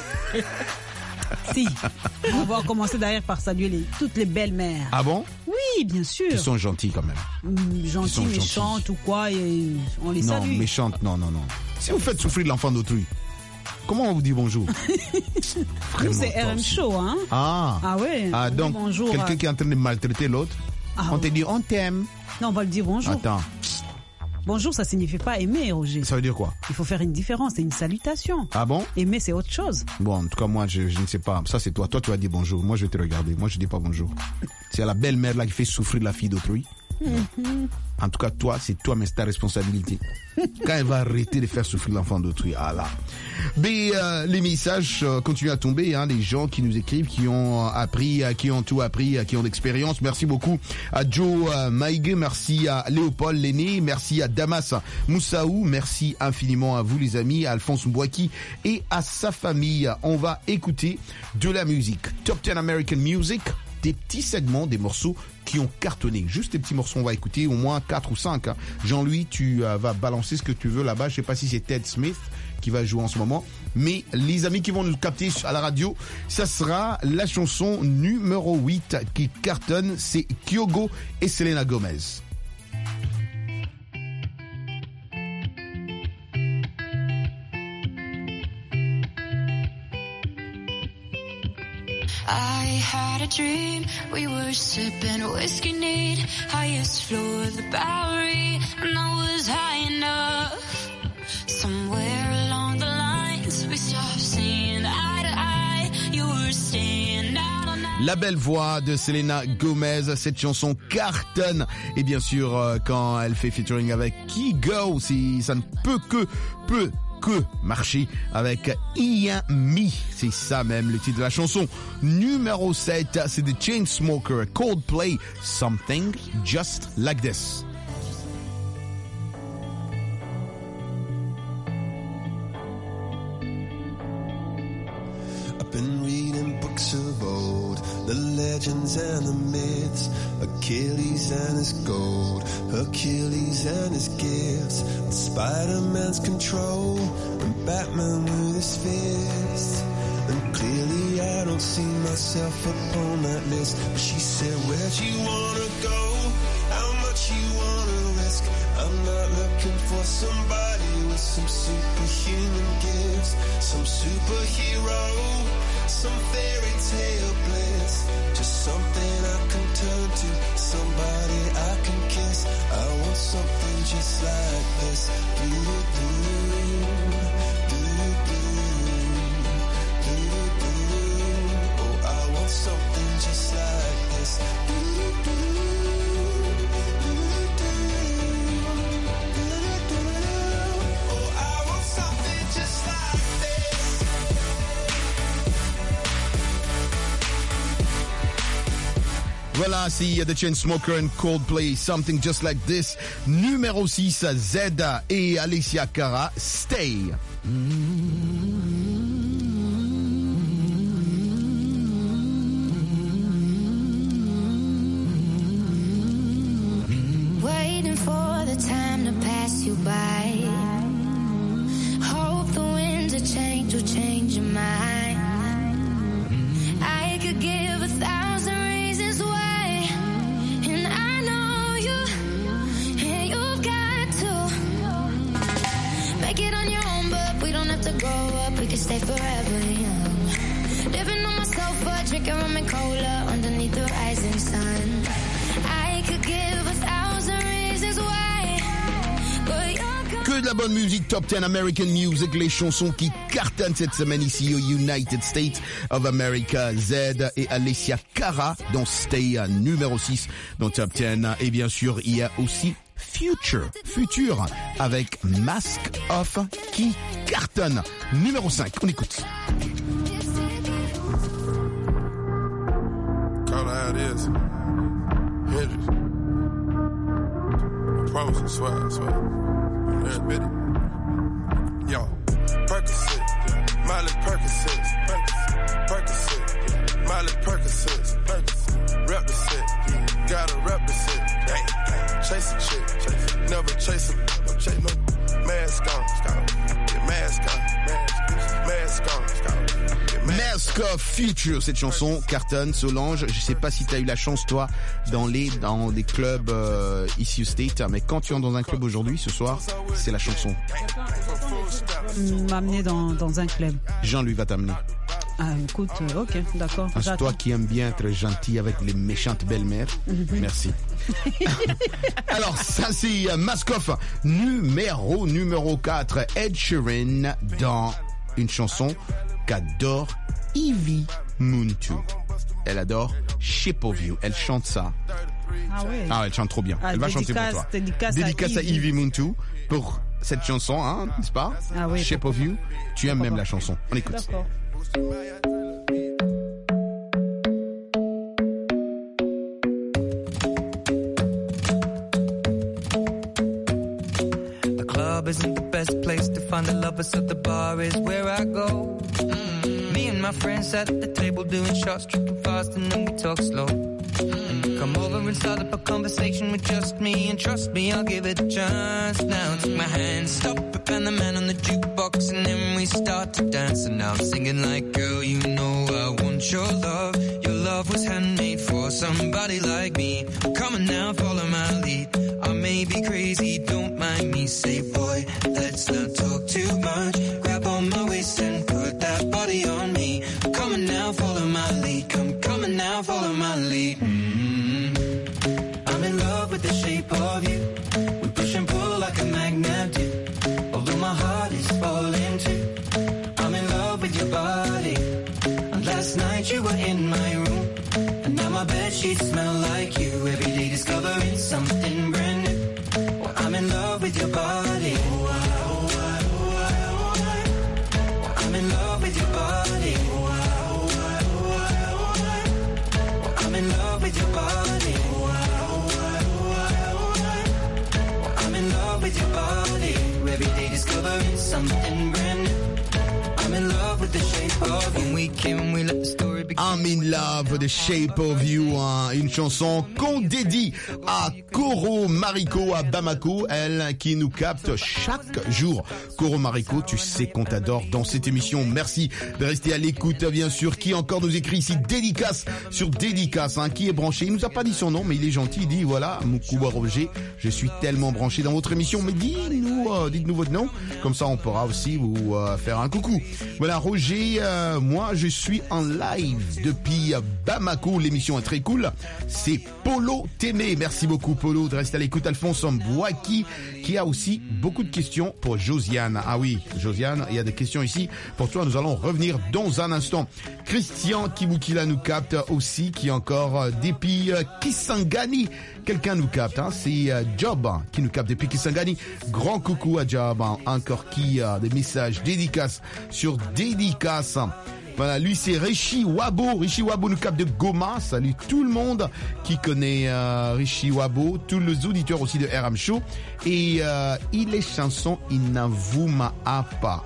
Si, on va commencer d'ailleurs par saluer les, toutes les belles-mères. Ah bon? Oui, bien sûr. Qui sont gentilles quand même. Mmh, gentilles, méchantes gentilles. Ou quoi, et on les non, salue. Non, méchantes, non, non, non. Si vous faites souffrir l'enfant d'autrui, comment on vous dit bonjour? Nous, c'est R M Show, hein? Ah. Ah ouais. Ah, donc, bonjour quelqu'un à... qui est en train de maltraiter l'autre, ah, on ouais. te dit on t'aime. Non, on va le dire bonjour. Attends. Bonjour, ça signifie pas aimer, Roger. Ça veut dire quoi? Il faut faire une différence, c'est une salutation. Ah bon? Aimer, c'est autre chose. Bon, en tout cas, moi, je, je ne sais pas. Ça, c'est toi. Toi, tu vas dire bonjour. Moi, je vais te regarder. Moi, je dis pas bonjour. C'est la belle-mère là qui fait souffrir la fille d'autrui. Mm-hmm. En tout cas, toi, c'est toi, mais c'est ta responsabilité. Quand elle va arrêter de faire souffrir l'enfant d'autrui, ah là. Mais euh, les messages euh, continuent à tomber, hein, les gens qui nous écrivent, qui ont appris, euh, qui ont tout appris, euh, qui ont d'expérience. Merci beaucoup à Joe euh, Maïgue, merci à Léopold Lenné, merci à Damas Moussaou, merci infiniment à vous les amis, à Alphonse Mbouaki et à sa famille. On va écouter de la musique. Top dix American Music, des petits segments, des morceaux qui ont cartonné. Juste des petits morceaux, on va écouter au moins quatre ou cinq. Hein. Jean-Louis, tu euh, vas balancer ce que tu veux là-bas. Je sais pas si c'est Ted Smith qui va jouer en ce moment. Mais les amis qui vont nous capter à la radio, ça sera la chanson numéro huit qui cartonne. C'est Kyogo et Selena Gomez. I had a dream, we were sipping whiskey neat, highest floor of the Bowery, and I was high enough. Somewhere along the lines, we stopped seeing eye to eye, you were staying out all night. La belle voix de Selena Gomez, cette chanson cartonne, et bien sûr, euh, quand elle fait featuring avec Kygo, si ça ne peut que, peut que marcher avec Ian Me. C'est ça même le titre de la chanson. Numéro sept, c'est The Chainsmokers, Coldplay, Something Just Like This. I've been reading books of old, the legends and the myths, Achilles and his gold, Hercules and his gifts, and Spider-Man's control, and Batman with his fist. And clearly I don't see myself upon that list. But she said, where'd you wanna go? How much you wanna risk? I'm not looking for somebody with some superhuman gifts, some superhero, some fairy tale bliss, just something I can turn to, somebody I can kiss. I want something just like this. Do do do do do do. Oh, I want something just like this. Do do do do do. Oh, I want something just like this. Voilà, c'est The Chainsmokers and Coldplay, Something Just Like This. Numéro six, Zeda et Alicia Cara, Stay. pass you by. Hope the winds of change will change your mind. I could give a thousand reasons why, and I know you, and you've got to make it on your own, but we don't have to grow up, we can stay forever young. Living on my sofa, drinking rum and cola underneath the rising sun. I could give a thousand reasons why, but you're Que de la bonne musique, Top dix American Music, les chansons qui cartonnent cette semaine ici au United States of America. Z et Alessia Cara dans Stay à numéro six dans Top dix. Et bien sûr, il y a aussi Future, Future avec Mask Off qui cartonne. Numéro cinq, on écoute. Call it how it is. Hendrix. I promise, I swear, I swear. There's Betty. Yo, Percocet, Miley Percocet, Percocet, Miley Percocet, represent, gotta represent. Chase a chick, never chase a, no chase no mask on, get mask on, mask on, Mask of Future, cette chanson cartonne. Solange, je sais pas si tu as eu la chance toi dans les dans des clubs euh, ici au State, mais quand tu entres dans un club aujourd'hui ce soir, c'est la chanson. M'amener dans dans un club. Jean-Louis va t'amener. Ah, écoute, euh, ok, d'accord. Ah, c'est toi qui aimes bien être gentil avec les méchantes belles-mères. Mm-hmm. Merci. Alors, ça c'est euh, Mask Off, numéro numéro quatre, Ed Sheeran dans une chanson qu'adore Ivy Muntu. Elle adore Shape of You. Elle chante ça. Ah oui. Ah, elle chante trop bien. Ah, elle va chanter pour toi. Dédicace, dédicace à, à Ivy Muntu pour cette chanson, hein, n'est-ce pas? Ah oui. Shape of You. Tu aimes même la chanson. On écoute. D'accord. The club isn't the best place to find the lovers, so the bar is where I go. Mm-hmm. Me and my friends sat at the table doing shots, tripping fast, and then we talk slow. Mm-hmm. Come over and start up a conversation with just me, and trust me, I'll give it a chance. Now take my hand, stop it, and the man on the jukebox, and then we start to dance. And now I'm singing like, girl, you know I want your love. Your love was handmade for somebody like me. Come on now, follow my lead. I may be crazy, don't mind me. Say, boy, let's not talk too much. Grab on my waist and put that body on me. Come on now, follow my lead. Come, come on now, follow my lead. Mm-hmm. I'm in love with the shape of you. We push and pull like a magnet do. Although my heart is falling too. I'm in love with your body. And last night you were in my room. And now my bedsheets smell like you. Every day discovering something brand new. Well, I'm in love with your body. Oh, I, oh, I, oh, I, oh, I. Well, I'm in love with your body. Oh, I, oh, I, oh, I, oh, I. Well, I'm in love with your body. Oh, I, oh, I, oh, I, oh, I. Well, I'm in love with your body. Every day discovering something brand new. I'm in love with the shape of you. When we came and we let the story begin. I'm in love with the shape of you, hein, une chanson qu'on dédie à Coro Mariko à Bamako, elle qui nous capte chaque jour. Coro Mariko, tu sais qu'on t'adore dans cette émission. Merci de rester à l'écoute, bien sûr. Qui encore nous écrit ici dédicace sur dédicace, hein, qui est branché. Il nous a pas dit son nom, mais il est gentil. Il dit voilà, Moukouba Roger, je suis tellement branché dans votre émission. Mais dites-nous, euh, dites-nous votre nom, comme ça on pourra aussi vous euh, faire un coucou. Voilà, Roger, euh, moi je suis en live depuis Bamako. L'émission est très cool. C'est Polo Témé. Merci beaucoup Polo de rester à l'écoute. Alphonse Mbouaki qui a aussi beaucoup de questions pour Josiane. Ah oui, Josiane, il y a des questions ici pour toi. Nous allons revenir dans un instant. Christian Kibukila nous capte aussi, qui est encore depuis Kisangani. Quelqu'un nous capte, hein, c'est Job qui nous capte depuis Kisangani. Grand coucou à Job, hein, encore qui a des messages dédicaces sur dédicaces. Voilà, lui c'est Rishi Wabo. Rishi Wabo nous capte de Goma. Salut tout le monde qui connaît euh, Rishi Wabo, tous les auditeurs aussi de R M Show. Et euh, il est chanson Inavuma Apa.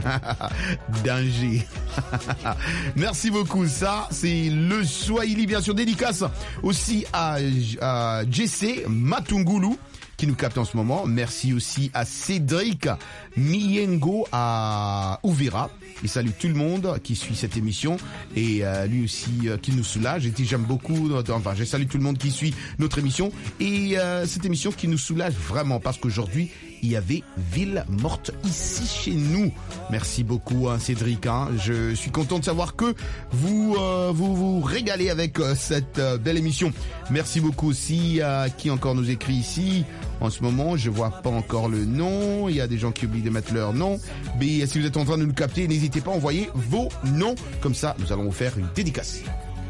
Danger. Merci beaucoup. Ça, c'est le Swahili, bien sûr. Dédicace aussi à, à Jesse Matungulu, qui nous captent en ce moment. Merci aussi à Cédric Miyengo à Ouvira. Il salue tout le monde qui suit cette émission et euh, lui aussi euh, qui nous soulage. Et j'aime beaucoup, enfin, je salue tout le monde qui suit notre émission et euh, cette émission qui nous soulage vraiment parce qu'aujourd'hui il y avait Ville Morte ici chez nous. Merci beaucoup hein, Cédric. Hein. Je suis content de savoir que vous euh, vous vous régalez avec euh, cette euh, belle émission. Merci beaucoup aussi à qui encore nous écrit ici. En ce moment, je vois pas encore le nom. Il y a des gens qui oublient de mettre leur nom. Mais si vous êtes en train de nous capter, n'hésitez pas à envoyer vos noms. Comme ça, nous allons vous faire une dédicace.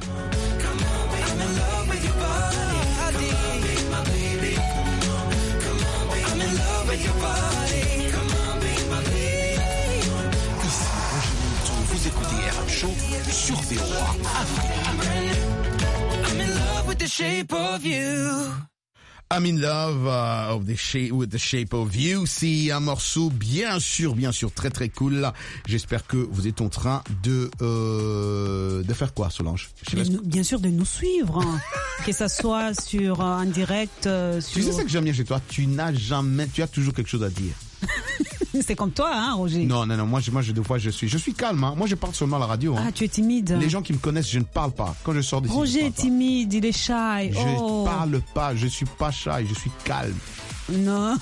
Vous écoutez R M Show sur V O A Afrique. I'm in love with the shape of you. I'm in love uh, of the shape, with the shape of you. C'est un morceau bien sûr, bien sûr, très très cool. J'espère que vous êtes en train de euh, de faire quoi, Solange? De nous, bien sûr, de nous suivre, hein. Que ça soit sur euh, en direct. Euh, sur... Tu sais ce que j'aime bien chez toi? Tu n'as jamais, tu as toujours quelque chose à dire. C'est comme toi, hein, Roger? Non, non, non. Moi, je, moi, je, des fois, je suis, je suis calme. Hein. Moi, je parle seulement à la radio. Hein. Ah, tu es timide. Les gens qui me connaissent, je ne parle pas. Quand je sors d'ici, Roger est timide, il est shy. Je oh. ne parle pas. Je suis pas shy. Je suis calme. Non.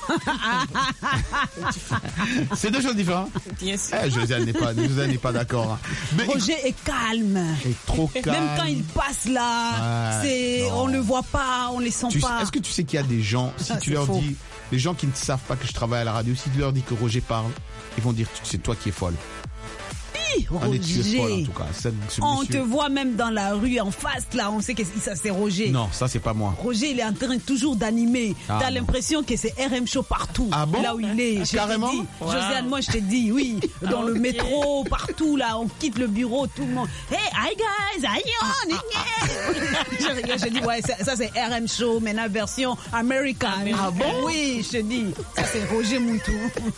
C'est deux choses différentes. Bien sûr. Eh, Josiane n'est pas, Josiane n'est pas d'accord. Hein. Mais Roger il... est calme. Est trop calme. Même quand il passe là, ouais, c'est, on le voit pas, on les sent tu pas. Sais, est-ce que tu sais qu'il y a des gens, si ah, tu leur faux. dis, les gens qui ne savent pas que je travaille à la radio, si tu leur dis que Roger parle, ils vont dire c'est toi qui es folle. Roger. Tu es folle, en tout cas. C'est, c'est on monsieur. te voit même dans la rue en face là, on sait que ça c'est Roger. Non, ça c'est pas moi. Roger, il est en train toujours d'animer. Ah, T'as non. l'impression que c'est R M Show partout. Ah bon? Là où il est. Je Carrément. Wow. Josiane, moi je te dis oui, dans okay. le métro, partout là, on quitte le bureau, tout le monde. Hey, hi guys, hi on. je, je dis ouais, ça, ça c'est R M Show, mais la version américaine. Ah bon? Oui, je te dis, ça c'est Roger Moutou.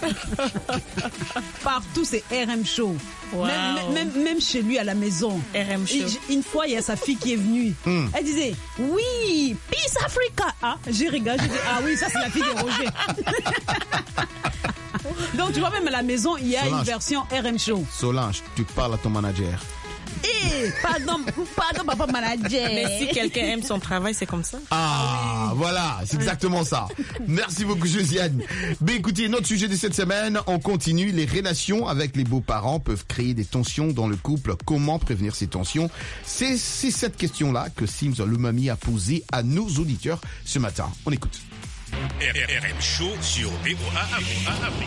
Partout c'est R M Show. Wow. Même, même, même chez lui à la maison. R M Show. Il, une fois, il y a sa fille qui est venue. Mm. Elle disait, oui, Peace Africa. Ah, j'ai regardé, j'ai dit, ah oui, ça c'est la fille de Roger. Donc tu vois, même à la maison, il y a Solange. Une version R M Show. Solange, tu parles à ton manager. Eh, pardon, pardon, papa manager. Mais si quelqu'un aime son travail, c'est comme ça. Ah, oui. Voilà, c'est exactement ça. Merci beaucoup, Josiane. Mais écoutez, notre sujet de cette semaine, on continue. Les relations avec les beaux-parents peuvent créer des tensions dans le couple. Comment prévenir ces tensions? C'est, c'est cette question-là que Sims Lumami a posée à nos auditeurs ce matin. On écoute. R M Show sur V O A Afrique.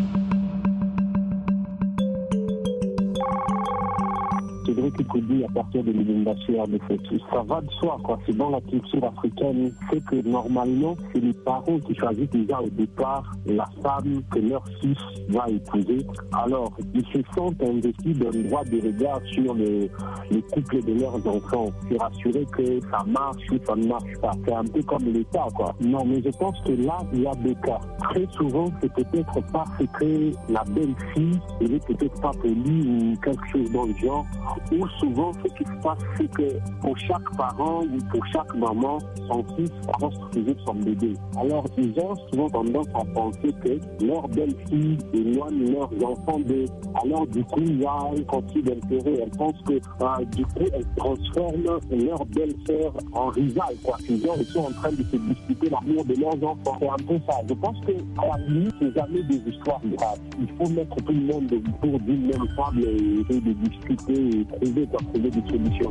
C'est vrai qu'il faut dire à partir de l'inondation de fait. Ça va de soi, quoi. C'est dans la culture africaine. C'est que normalement, c'est les parents qui choisissent déjà au départ la femme que leur fils va épouser. Alors, ils se sentent investis d'un droit de regard sur le, le couple de leurs enfants. C'est rassurer que ça marche ou ça ne marche pas. C'est un peu comme l'État, quoi. Non, mais je pense que là, il y a deux cas. Très souvent, c'est peut-être parce que la belle-fille, elle est peut-être pas polie ou quelque chose dans le genre. Ou souvent, ce qui se passe, c'est que pour chaque parent ou pour chaque maman, son fils reste toujours son bébé. Alors, ils ont souvent tendance à penser que leur belle-fille éloigne leurs enfants d'eux. Alors, du coup, il y a un conflit d'intérêt. Elles pensent que, euh, du coup, elles transforment leur belle-sœur en rivale, quoi. Ils sont en train de se disputer l'amour de leurs enfants. C'est un peu ça. Je pense que, à la limite, c'est jamais des histoires graves. Il faut mettre tout le monde autour d'une même table et essayer de discuter et trouver, quoi, trouver des solutions.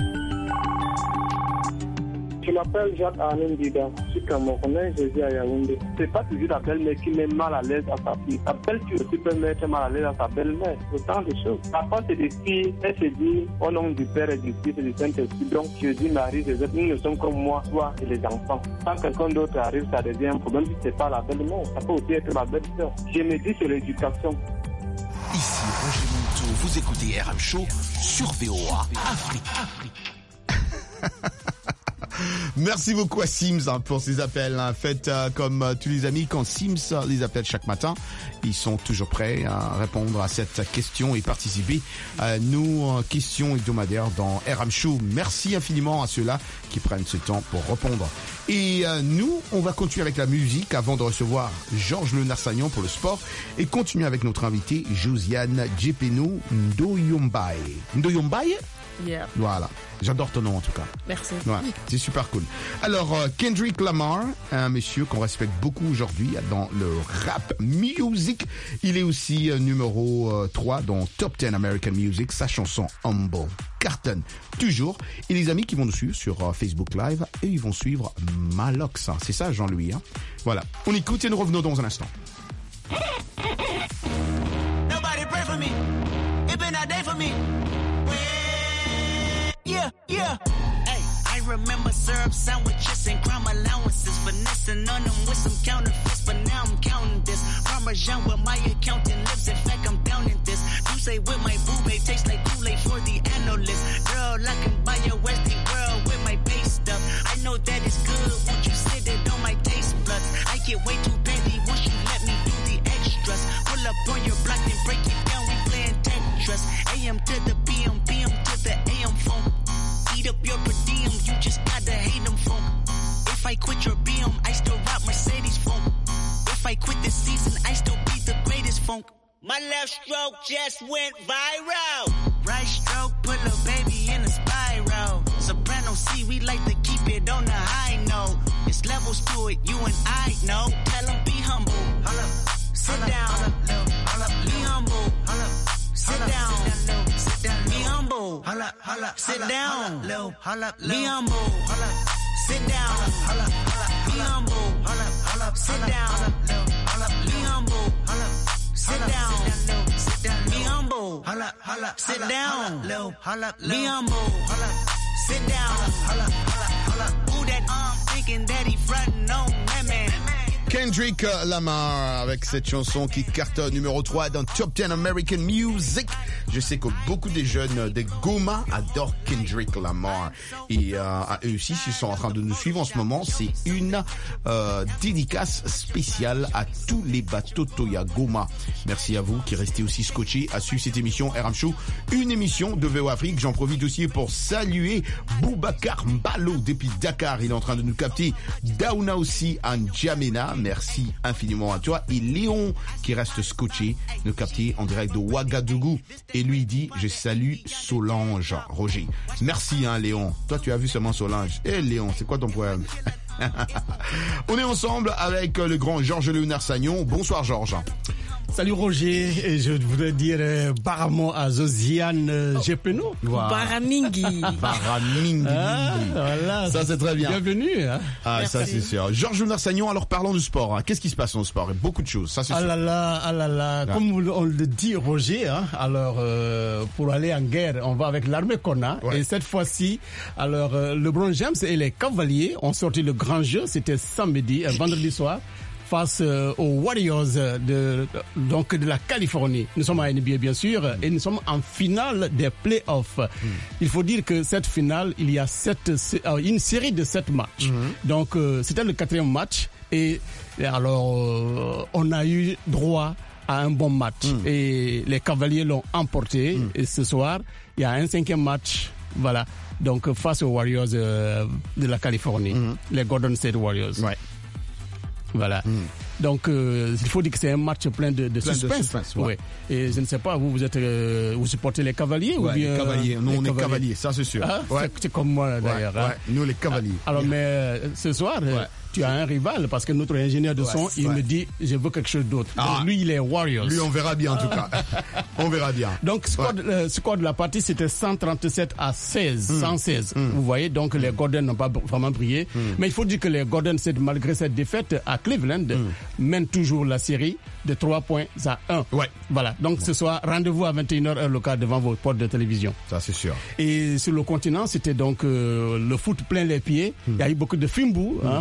Je m'appelle Jacques Arnaud Dida, je suis camerounais, je vis à Yaoundé. C'est pas toujours la belle-mère qui met mal à l'aise à sa fille. La belle-fille aussi peut mettre mal à l'aise à sa belle-mère. Autant de choses. Parfois, c'est des filles, elles se disent au nom du Père et du Fils et du Saint-Esprit. Donc, Jésus, Marie, Joseph, nous ne sommes comme moi, toi et les enfants. Quand quelqu'un d'autre arrive, ça devient un problème si c'est pas la belle-mère. Ça peut aussi être ma belle-sœur. Je me dis sur l'éducation. Ici Roger Moutou, vous écoutez R M Show sur V O A Afrique. Merci beaucoup à Sims hein, pour ces appels. Hein. Faites euh, comme euh, tous les amis, quand Sims euh, les appelle chaque matin, ils sont toujours prêts à répondre à cette question et participer à nos euh, questions hebdomadaires dans R M Show. Merci infiniment à ceux-là qui prennent ce temps pour répondre. Et euh, nous, on va continuer avec la musique avant de recevoir Georges Le Nassagnon pour le sport et continuer avec notre invité Josiane Djepeno Ndoyombaye. Ndoyombaye? Yeah. Voilà. J'adore ton nom en tout cas. Merci. Ouais, c'est super cool. Alors, euh, Kendrick Lamar, un monsieur qu'on respecte beaucoup aujourd'hui dans le rap music. Il est aussi euh, numéro euh, trois dans Top dix American Music. Sa chanson Humble cartonne toujours. Et les amis qui vont nous suivre sur euh, Facebook Live, et ils vont suivre Malox. Hein. C'est ça, Jean-Louis. Hein. Voilà. On écoute et nous revenons dans un instant. Nobody pray for me. It been a day for me. Yeah, yeah. Hey, I remember syrup sandwiches and crime allowances, finessing on them with some counterfeits, but now I'm counting this. Parmesan with my accountant lips, in fact I'm down in this. You say with my boo babe, tastes like Kool-Aid for the analyst. Girl, I can buy your Westie world with my pay stuff. I know that it's good, won't you sit it on my taste buds? I get way too petty once you let me do the extras. Pull up on your block and break it down, we playing Tetris. A M to the P M, P M to the A M phone. Eat up your per diem, you just gotta hate them funk. If I quit your B M, I still rock Mercedes funk. If I quit this season, I still be the greatest funk. My left stroke just went viral. Right stroke put a baby in a spiral. Soprano C, we like to keep it on the high note. It's levels to it, you and I know. Tell them be humble. Sit down. Be humble. Sit down. Be humble. Sit down. Be humble. Sit down. Be humble. Sit down. Be humble. Sit down. Be humble. Sit down. Be humble. Sit down. Who that arm thinking that he frontin' on that man? Kendrick Lamar avec cette chanson qui cartonne numéro trois dans Top dix American Music. Je sais que beaucoup des jeunes des Goma adorent Kendrick Lamar. Et euh, à eux aussi, s'ils sont en train de nous suivre en ce moment, c'est une euh, dédicace spéciale à tous les bateaux Toya Goma. Merci à vous qui restez aussi scotchés à suivre cette émission R M Show, une émission de V O Afrique. J'en profite aussi pour saluer Boubacar Mbalo depuis Dakar. Il est en train de nous capter. Daouna aussi en Djamena. Merci infiniment à toi. Et Léon qui reste scotché, nous capter en direct de Ouagadougou. Et lui dit, je salue Solange, Roger. Merci hein Léon. Toi tu as vu seulement Solange. Eh Léon, c'est quoi ton problème? On est ensemble avec le grand Georges Le Nassagnon. Bonsoir Georges. Salut Roger, et je voudrais dire euh, baramo à Josiane euh, Djepeno. Wow. Baramingi. Baramingi. Ah, voilà. Ça c'est très bien. Bienvenue. Hein. Ah Merci. Ça c'est sûr. Georges Le Nassagnon, alors parlons du sport. Hein. Qu'est-ce qui se passe dans le sport? Beaucoup de choses. Ça c'est ah sûr. Là là, ah là là. Ah. Comme on le dit Roger, hein, alors euh, pour aller en guerre, on va avec l'armée qu'on a. Ouais. Et cette fois-ci, alors euh, LeBron James et les Cavaliers ont sorti le grand jeu. C'était samedi, euh, vendredi soir. Face euh, aux Warriors de, donc de la Californie. Nous sommes à N B A bien sûr et nous sommes en finale des playoffs. Mm. Il faut dire que cette finale, il y a sept, euh, une série de sept matchs. Mm. Donc euh, c'était le quatrième match et, et alors euh, on a eu droit à un bon match mm. et les Cavaliers l'ont emporté mm. et ce soir il y a un cinquième match. Voilà. Donc face aux Warriors euh, de la Californie, mm. les Golden State Warriors. Ouais. Voilà. Mm. Donc, euh, il faut dire que c'est un match plein de, de plein suspense. De suspense ouais. Ouais. Et je ne sais pas, vous, vous êtes, euh, vous supportez les Cavaliers ouais, ou bien les Cavaliers. Nous, les on cavaliers. est Cavaliers, ça c'est sûr. Ah, ouais. c'est, c'est comme moi d'ailleurs. Ouais, hein. ouais. Nous, les Cavaliers. Alors, yeah. mais euh, ce soir, ouais. euh, tu as un rival parce que notre ingénieur de ouais, son, il ouais. me dit, je veux quelque chose d'autre. Ah. Donc, lui, il est Warriors. Lui, on verra bien en tout cas. On verra bien. Donc, score, ouais. euh, score de la partie, c'était cent trente-sept à seize, mm. cent seize. Mm. Vous voyez, donc mm. les Golden n'ont pas vraiment brillé. Mm. Mais il faut dire que les Golden, malgré cette défaite à Cleveland, mm. mènent toujours la série de trois points à un. Ouais. Voilà. Donc, ouais. ce soir, rendez-vous à vingt et une heures heure locale devant vos portes de télévision. Ça, c'est sûr. Et sur le continent, c'était donc euh, le foot plein les pieds. Mm. Il y a eu beaucoup de Fimbu, hein.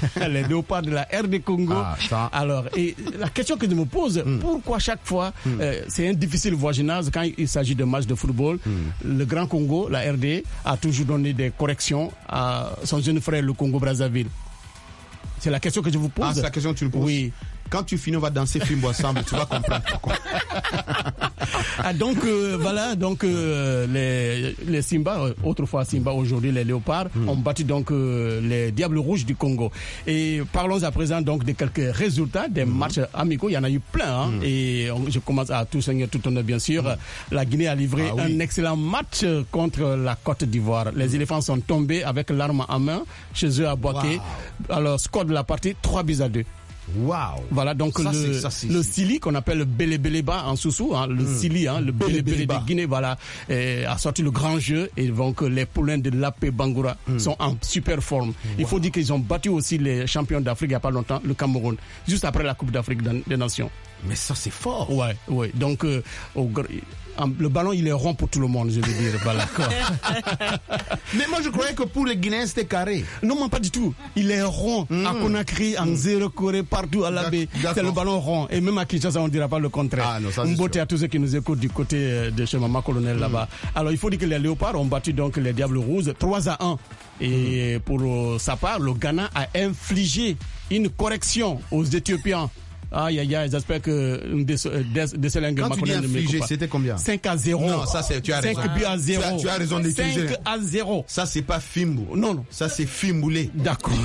les léopards de la R D Congo. Ah, ça. Alors, et la question que je me pose, mm. pourquoi chaque fois, mm. euh, c'est un difficile voisinage quand il s'agit de matchs de football. Mm. Le Grand Congo, la R D, a toujours donné des corrections à son jeune frère, le Congo-Brazzaville. C'est la question que je vous pose. Ah, c'est la question que tu me poses. Oui. Quand tu finis, on va danser Fimbo ensemble, tu vas comprendre pourquoi. Ah, donc euh, voilà, donc euh, les, les Simba, euh, autrefois Simba, aujourd'hui les léopards, mm. ont battu donc euh, les Diables Rouges du Congo. Et parlons à présent donc de quelques résultats des mm. matchs amicaux. Il y en a eu plein, hein, mm. et on, je commence à tout seigneur, tout honneur bien sûr. Mm. La Guinée a livré ah, oui. un excellent match contre la Côte d'Ivoire. Les mm. éléphants sont tombés avec l'arme en main chez eux à Boaké. Wow. Alors score de la partie, trois buts à deux. Waouh. Voilà donc ça, le, ça, le Sili qu'on appelle le Bélé-Béléba en Soussou, hein, le mm. Sili, hein, le Bélé-Bélé de Guinée, voilà, et a sorti le grand jeu et donc les poulains de l'A P Bangoura mm. sont en super forme. Wow. Il faut dire qu'ils ont battu aussi les champions d'Afrique il n'y a pas longtemps, le Cameroun, juste après la Coupe d'Afrique des Nations. Mais ça c'est fort. Ouais, ouais. Donc euh, au, le ballon il est rond pour tout le monde, je veux dire. Voilà, quoi. Mais moi je croyais que pour les Guinéens c'était carré. Non, mais pas du tout. Il est rond mmh. à Conakry, en mmh. Zéro Corée, partout à la baie. C'est le ballon rond. Et même à Kinshasa on ne dira pas le contraire. Ah, non, ça, une beauté à tous ceux qui nous écoutent du côté de chez Maman Colonel mmh. là-bas. Alors il faut dire que les Léopards ont battu donc les Diables Rouges trois à un. Et mmh. pour euh, sa part, le Ghana a infligé une correction aux Éthiopiens. Aïe, aïe, aïe, j'espère que Desselingue Quand tu dis infligé, c'était combien? cinq à zéro. Non, ça c'est, tu as raison. cinq buts à zéro. Ça, tu as raison d'utiliser. cinq à zéro. Ça c'est pas Fimbo. Non, non. Ça c'est Fimboulé. D'accord.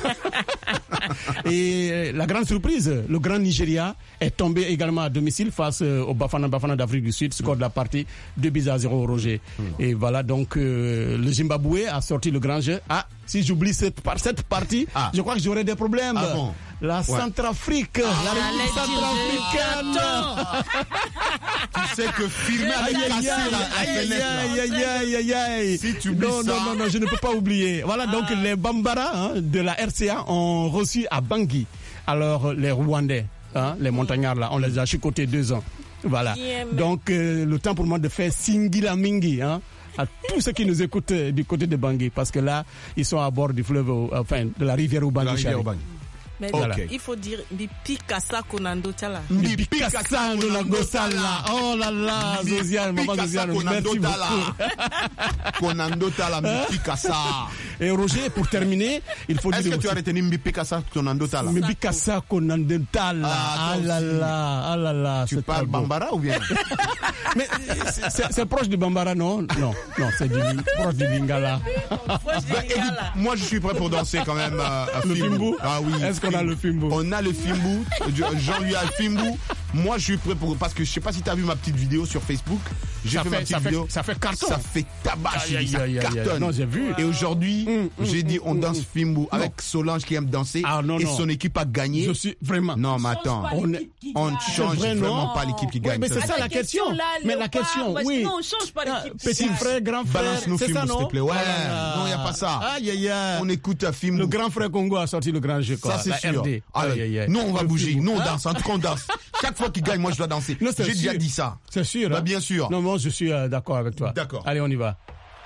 Et la grande surprise, le Grand Nigeria est tombé également à domicile face au Bafana Bafana d'Afrique du Sud, score de la partie, deux buts à zéro, Roger. Mm. Et voilà, donc euh, le Zimbabwe a sorti le grand jeu. Ah, si j'oublie cette, par cette partie, ah. je crois que j'aurai des problèmes. Ah bon? La ouais. Centrafrique, ah, la République centrafricaine. Tu sais que filmer avec cassé la fenêtre. Aïe, aïe, aïe, aïe, aïe. Si tu oublies non, ça. Non, non, non, je ne peux pas oublier. Voilà, donc ah. les Bambara hein, de la R C A ont reçu à Bangui. Alors, les Rwandais, hein, les montagnards là, on les a chicotés deux ans. Voilà. Yeah, donc, euh, le temps pour moi de faire Singila Mingi, hein. À tous ceux qui nous écoutent du côté de Bangui, parce que là, ils sont à bord du fleuve, enfin, de la rivière Ubangi. Mais okay. Il faut dire Bipikasa Konando Tala. Bipikasa Konando Tala. Oh là là, Zosiane, maman Zosiane, merci beaucoup. Konando Tala, Bipikasa. Et Roger, pour terminer, il faut Est-ce dire. Est-ce que tu as retenu Bipikasa Konando Tala? Bipikasa Konando Tala. Ah là là, ah là là. Tu parles Bambara ou bien? Mais c'est proche du Bambara, non? Non, non, c'est proche du Lingala. Moi, je suis prêt pour danser quand même. Le Fimbo. Ah oui. Est-ce qu'on a le Fimbo? On a le Fimbo. Jean-Louis a le Fimbo. Moi, je suis prêt pour. Parce que je sais pas si tu as vu ma petite vidéo sur Facebook. J'ai fait, fait ma petite ça vidéo. Fait, ça fait carton. Ça fait tabac. Aïe, aïe, ça aïe, cartonne. Aïe, non, j'ai vu. Et aujourd'hui, mmh, j'ai mmh, dit on mmh, danse Fimbo avec Solange qui aime danser. Ah, non, et non. son équipe a gagné. Je suis vraiment. Non, mais attends. On ne change vrai, vraiment pas l'équipe qui gagne. Oui, mais c'est ça la question. Mais la question, oui. Non, on change pas l'équipe. Petit frère, grand frère. Balance-nous Fimbo, s'il te plaît. Ouais. Non, il n'y a pas ça. Aïe, aïe, aïe. On écoute Fimbo. Le grand frère Congo a sorti le grand jeu. Ça, c'est sûr. Nous, on va bouger. Nous, on danse. En tout cas, on danse. Chaque fois qu'il gagne, moi, je dois danser. J'ai déjà dit ça. C'est sûr. Bah, bien sûr. Non, moi, je suis euh, d'accord avec toi. D'accord. Allez, on y va.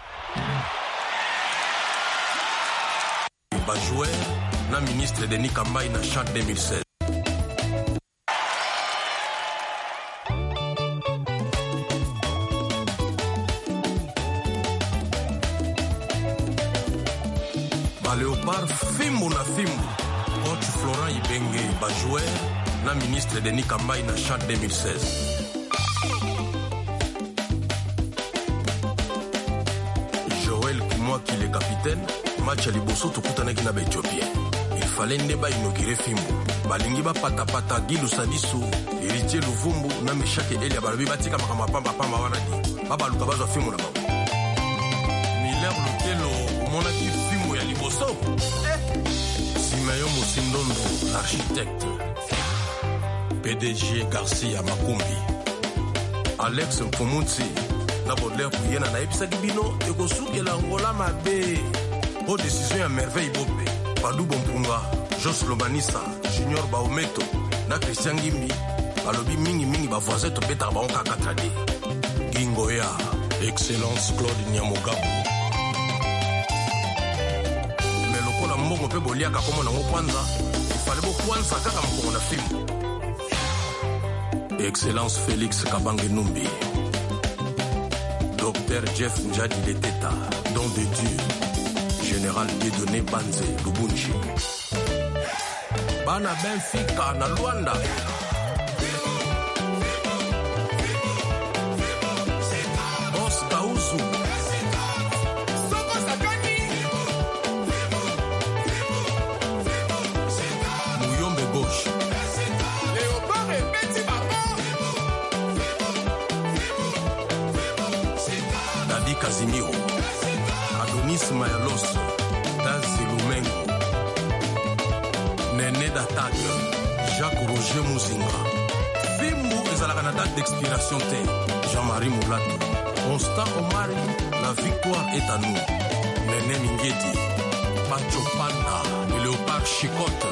Bajoué, la ministre Denis Kambaï na Chad deux mille seize. Léopard, Fimbo na Fimbo. Coach Florent Ibenge, Bajoué, la ministre Denis Kambaï na Chad deux mille seize. Joël Koumoua qui est capitaine, match à Liboso Tokutanaki na Éthiopien. Il fallait neba inaugurer Fimbo. Balingi ba pata pata Gilu Sadisu, héritier Luvumbu, na Meshake Elia Balabi Batika Makama Pamba Pamba Waradi. Baba Luka Bazo Fimbo na Babo. Miller Lutelo, Monaki Fimbo ya Liboso. Eh. Simeon Mosindondo, l'architecte. P D G Garcia Makumbi. Alex Mfumutsi. Na Baudelaire Kuyena na Episa Gibino, Ekosuke la Angola Mabe. Aux décisions à merveille Bobé. Padou Bompunga, Jos Lobanissa, Junior Baometo, na Christian Gimbi, Balobi Mingi Mingi Bavoise to Beta Baonka Katrade. Gingoya, Excellence Claude Nyamogabu. Mais le Kola Mbongo fimbo mpe boliaka komo nango kwanza ifale bokwanza kaka mokongo na fimbo. Excellence Félix Kabange Numbi, Docteur Jeff Njadi Leteta, Don de Dieu, Général Dieudonné Banze Lubunji, Bana Benfica na Luanda, Boss Kauzu, Muyombe Gauche, Casimiro, Adonis Mayalos, Dazi Lumengo, Néné d'Attaque, Jacques Roger Mouzinga, Fimbo ezalaka na date d'expiration te, Jean-Marie Moulato, Constant Omari, la victoire est à nous, Néné Mingueti, Pacho Panda, et Léopard Chicotte.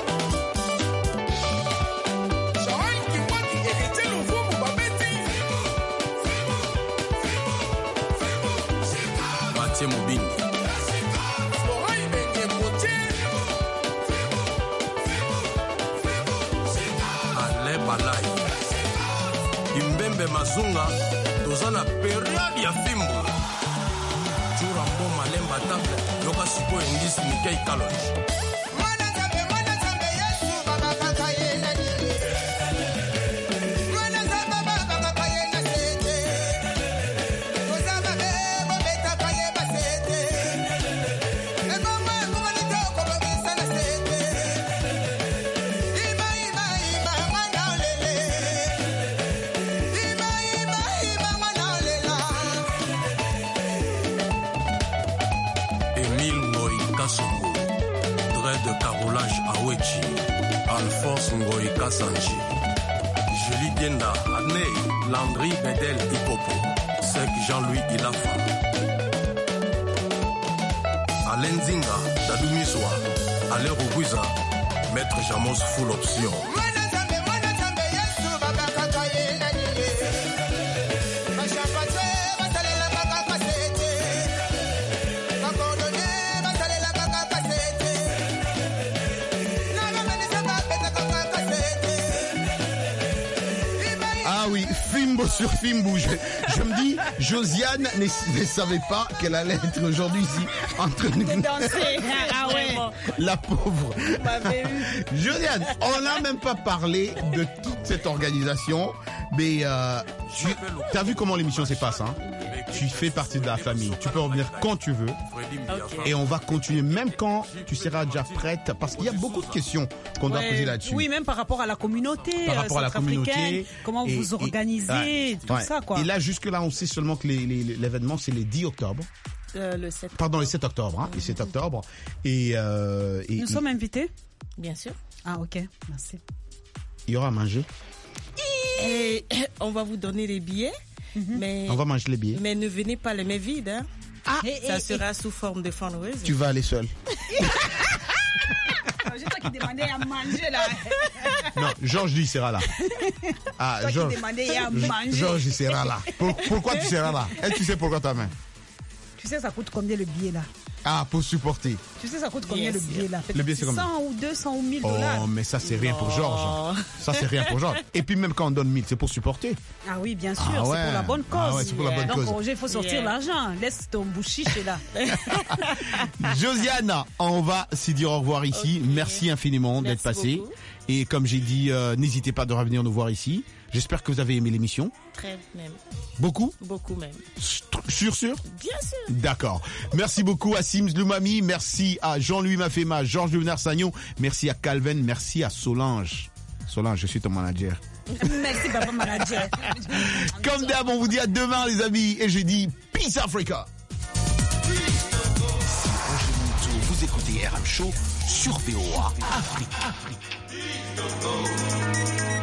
Mobile. Ale Balai Imbembe Mazunga toza na periode ya fimbo Chura mbo malemba table yoka siko endisi Mikei Kalonji. Alphonse Ngoï Kassanji, Julie Dienda, Adnei, Landry Bedel Hippopo, Sec Jean-Louis Ilafa, Alain Zinga, Dadou Miswa, Alain Rougouiza, Maître Jamos Full Option. Sur Fimbo, je, je me dis, Josiane ne, ne savait pas qu'elle allait être aujourd'hui ici en train de danser. Ah ouais. La pauvre. Josiane, on n'a même pas parlé de toute cette organisation, mais euh, tu as vu comment l'émission se passe, hein? Tu fais partie de la famille. Tu peux revenir quand tu veux. Okay. Et on va continuer même quand tu seras déjà prête. Parce qu'il y a beaucoup de questions qu'on ouais, doit poser là-dessus. Oui, même par rapport à la communauté. Par rapport à la communauté. Comment et, vous organisez, et, tout ouais. ça, quoi. Et là, jusque-là, on sait seulement que les, les, l'événement, c'est le dix octobre. Euh, le sept. Pardon, le sept octobre. Hein, le sept octobre. Et, euh, et Nous et, sommes invités? Bien sûr. Ah, ok. Merci. Il y aura à manger? Et on va vous donner les billets. Mm-hmm. Mais, on va manger les billets. Mais ne venez pas les mains vides. Hein. Ah, ça et, sera et, sous forme de fundraising. Tu vas aller seul. C'est toi qui demandais à manger là. Non, Georges lui sera là. Ah, toi Georges. Qui demandais à manger. Georges il sera là. Pour, pourquoi tu seras là? Est-ce que tu sais pourquoi ta main? Tu sais ça coûte combien le billet là? Ah, pour supporter. Tu sais ça coûte combien yes, le billet là? Le billet c'est combien? cent ou deux cents ou mille dollars. Oh, mais ça c'est rien pour Georges. Ça c'est rien pour Georges. Et puis même quand on donne mille, c'est pour supporter. Ah oui, bien sûr, ah ouais. c'est pour la bonne cause. Ah ouais, c'est pour yeah. la bonne Donc, cause. Donc Roger, il faut sortir yeah. l'argent. Laisse ton bouchiche là. Josiane, on va s'y dire au revoir ici. Okay. Merci infiniment Merci d'être passé. Beaucoup. Et comme j'ai dit, euh, n'hésitez pas de revenir nous voir ici. J'espère que vous avez aimé l'émission. Très même. Beaucoup? Beaucoup même. Sûr, sûr? Bien sûr. D'accord. Merci beaucoup à Sims Lumami. Merci à Jean-Louis Mafema, Georges Luvenard-Sagnon. Merci à Calvin. Merci à Solange. Solange, je suis ton manager. Merci, papa manager. Comme d'hab, on vous dit à demain, les amis. Et je dis Peace Africa. Vous écoutez R M Show sur V O A Afrique. Afrique.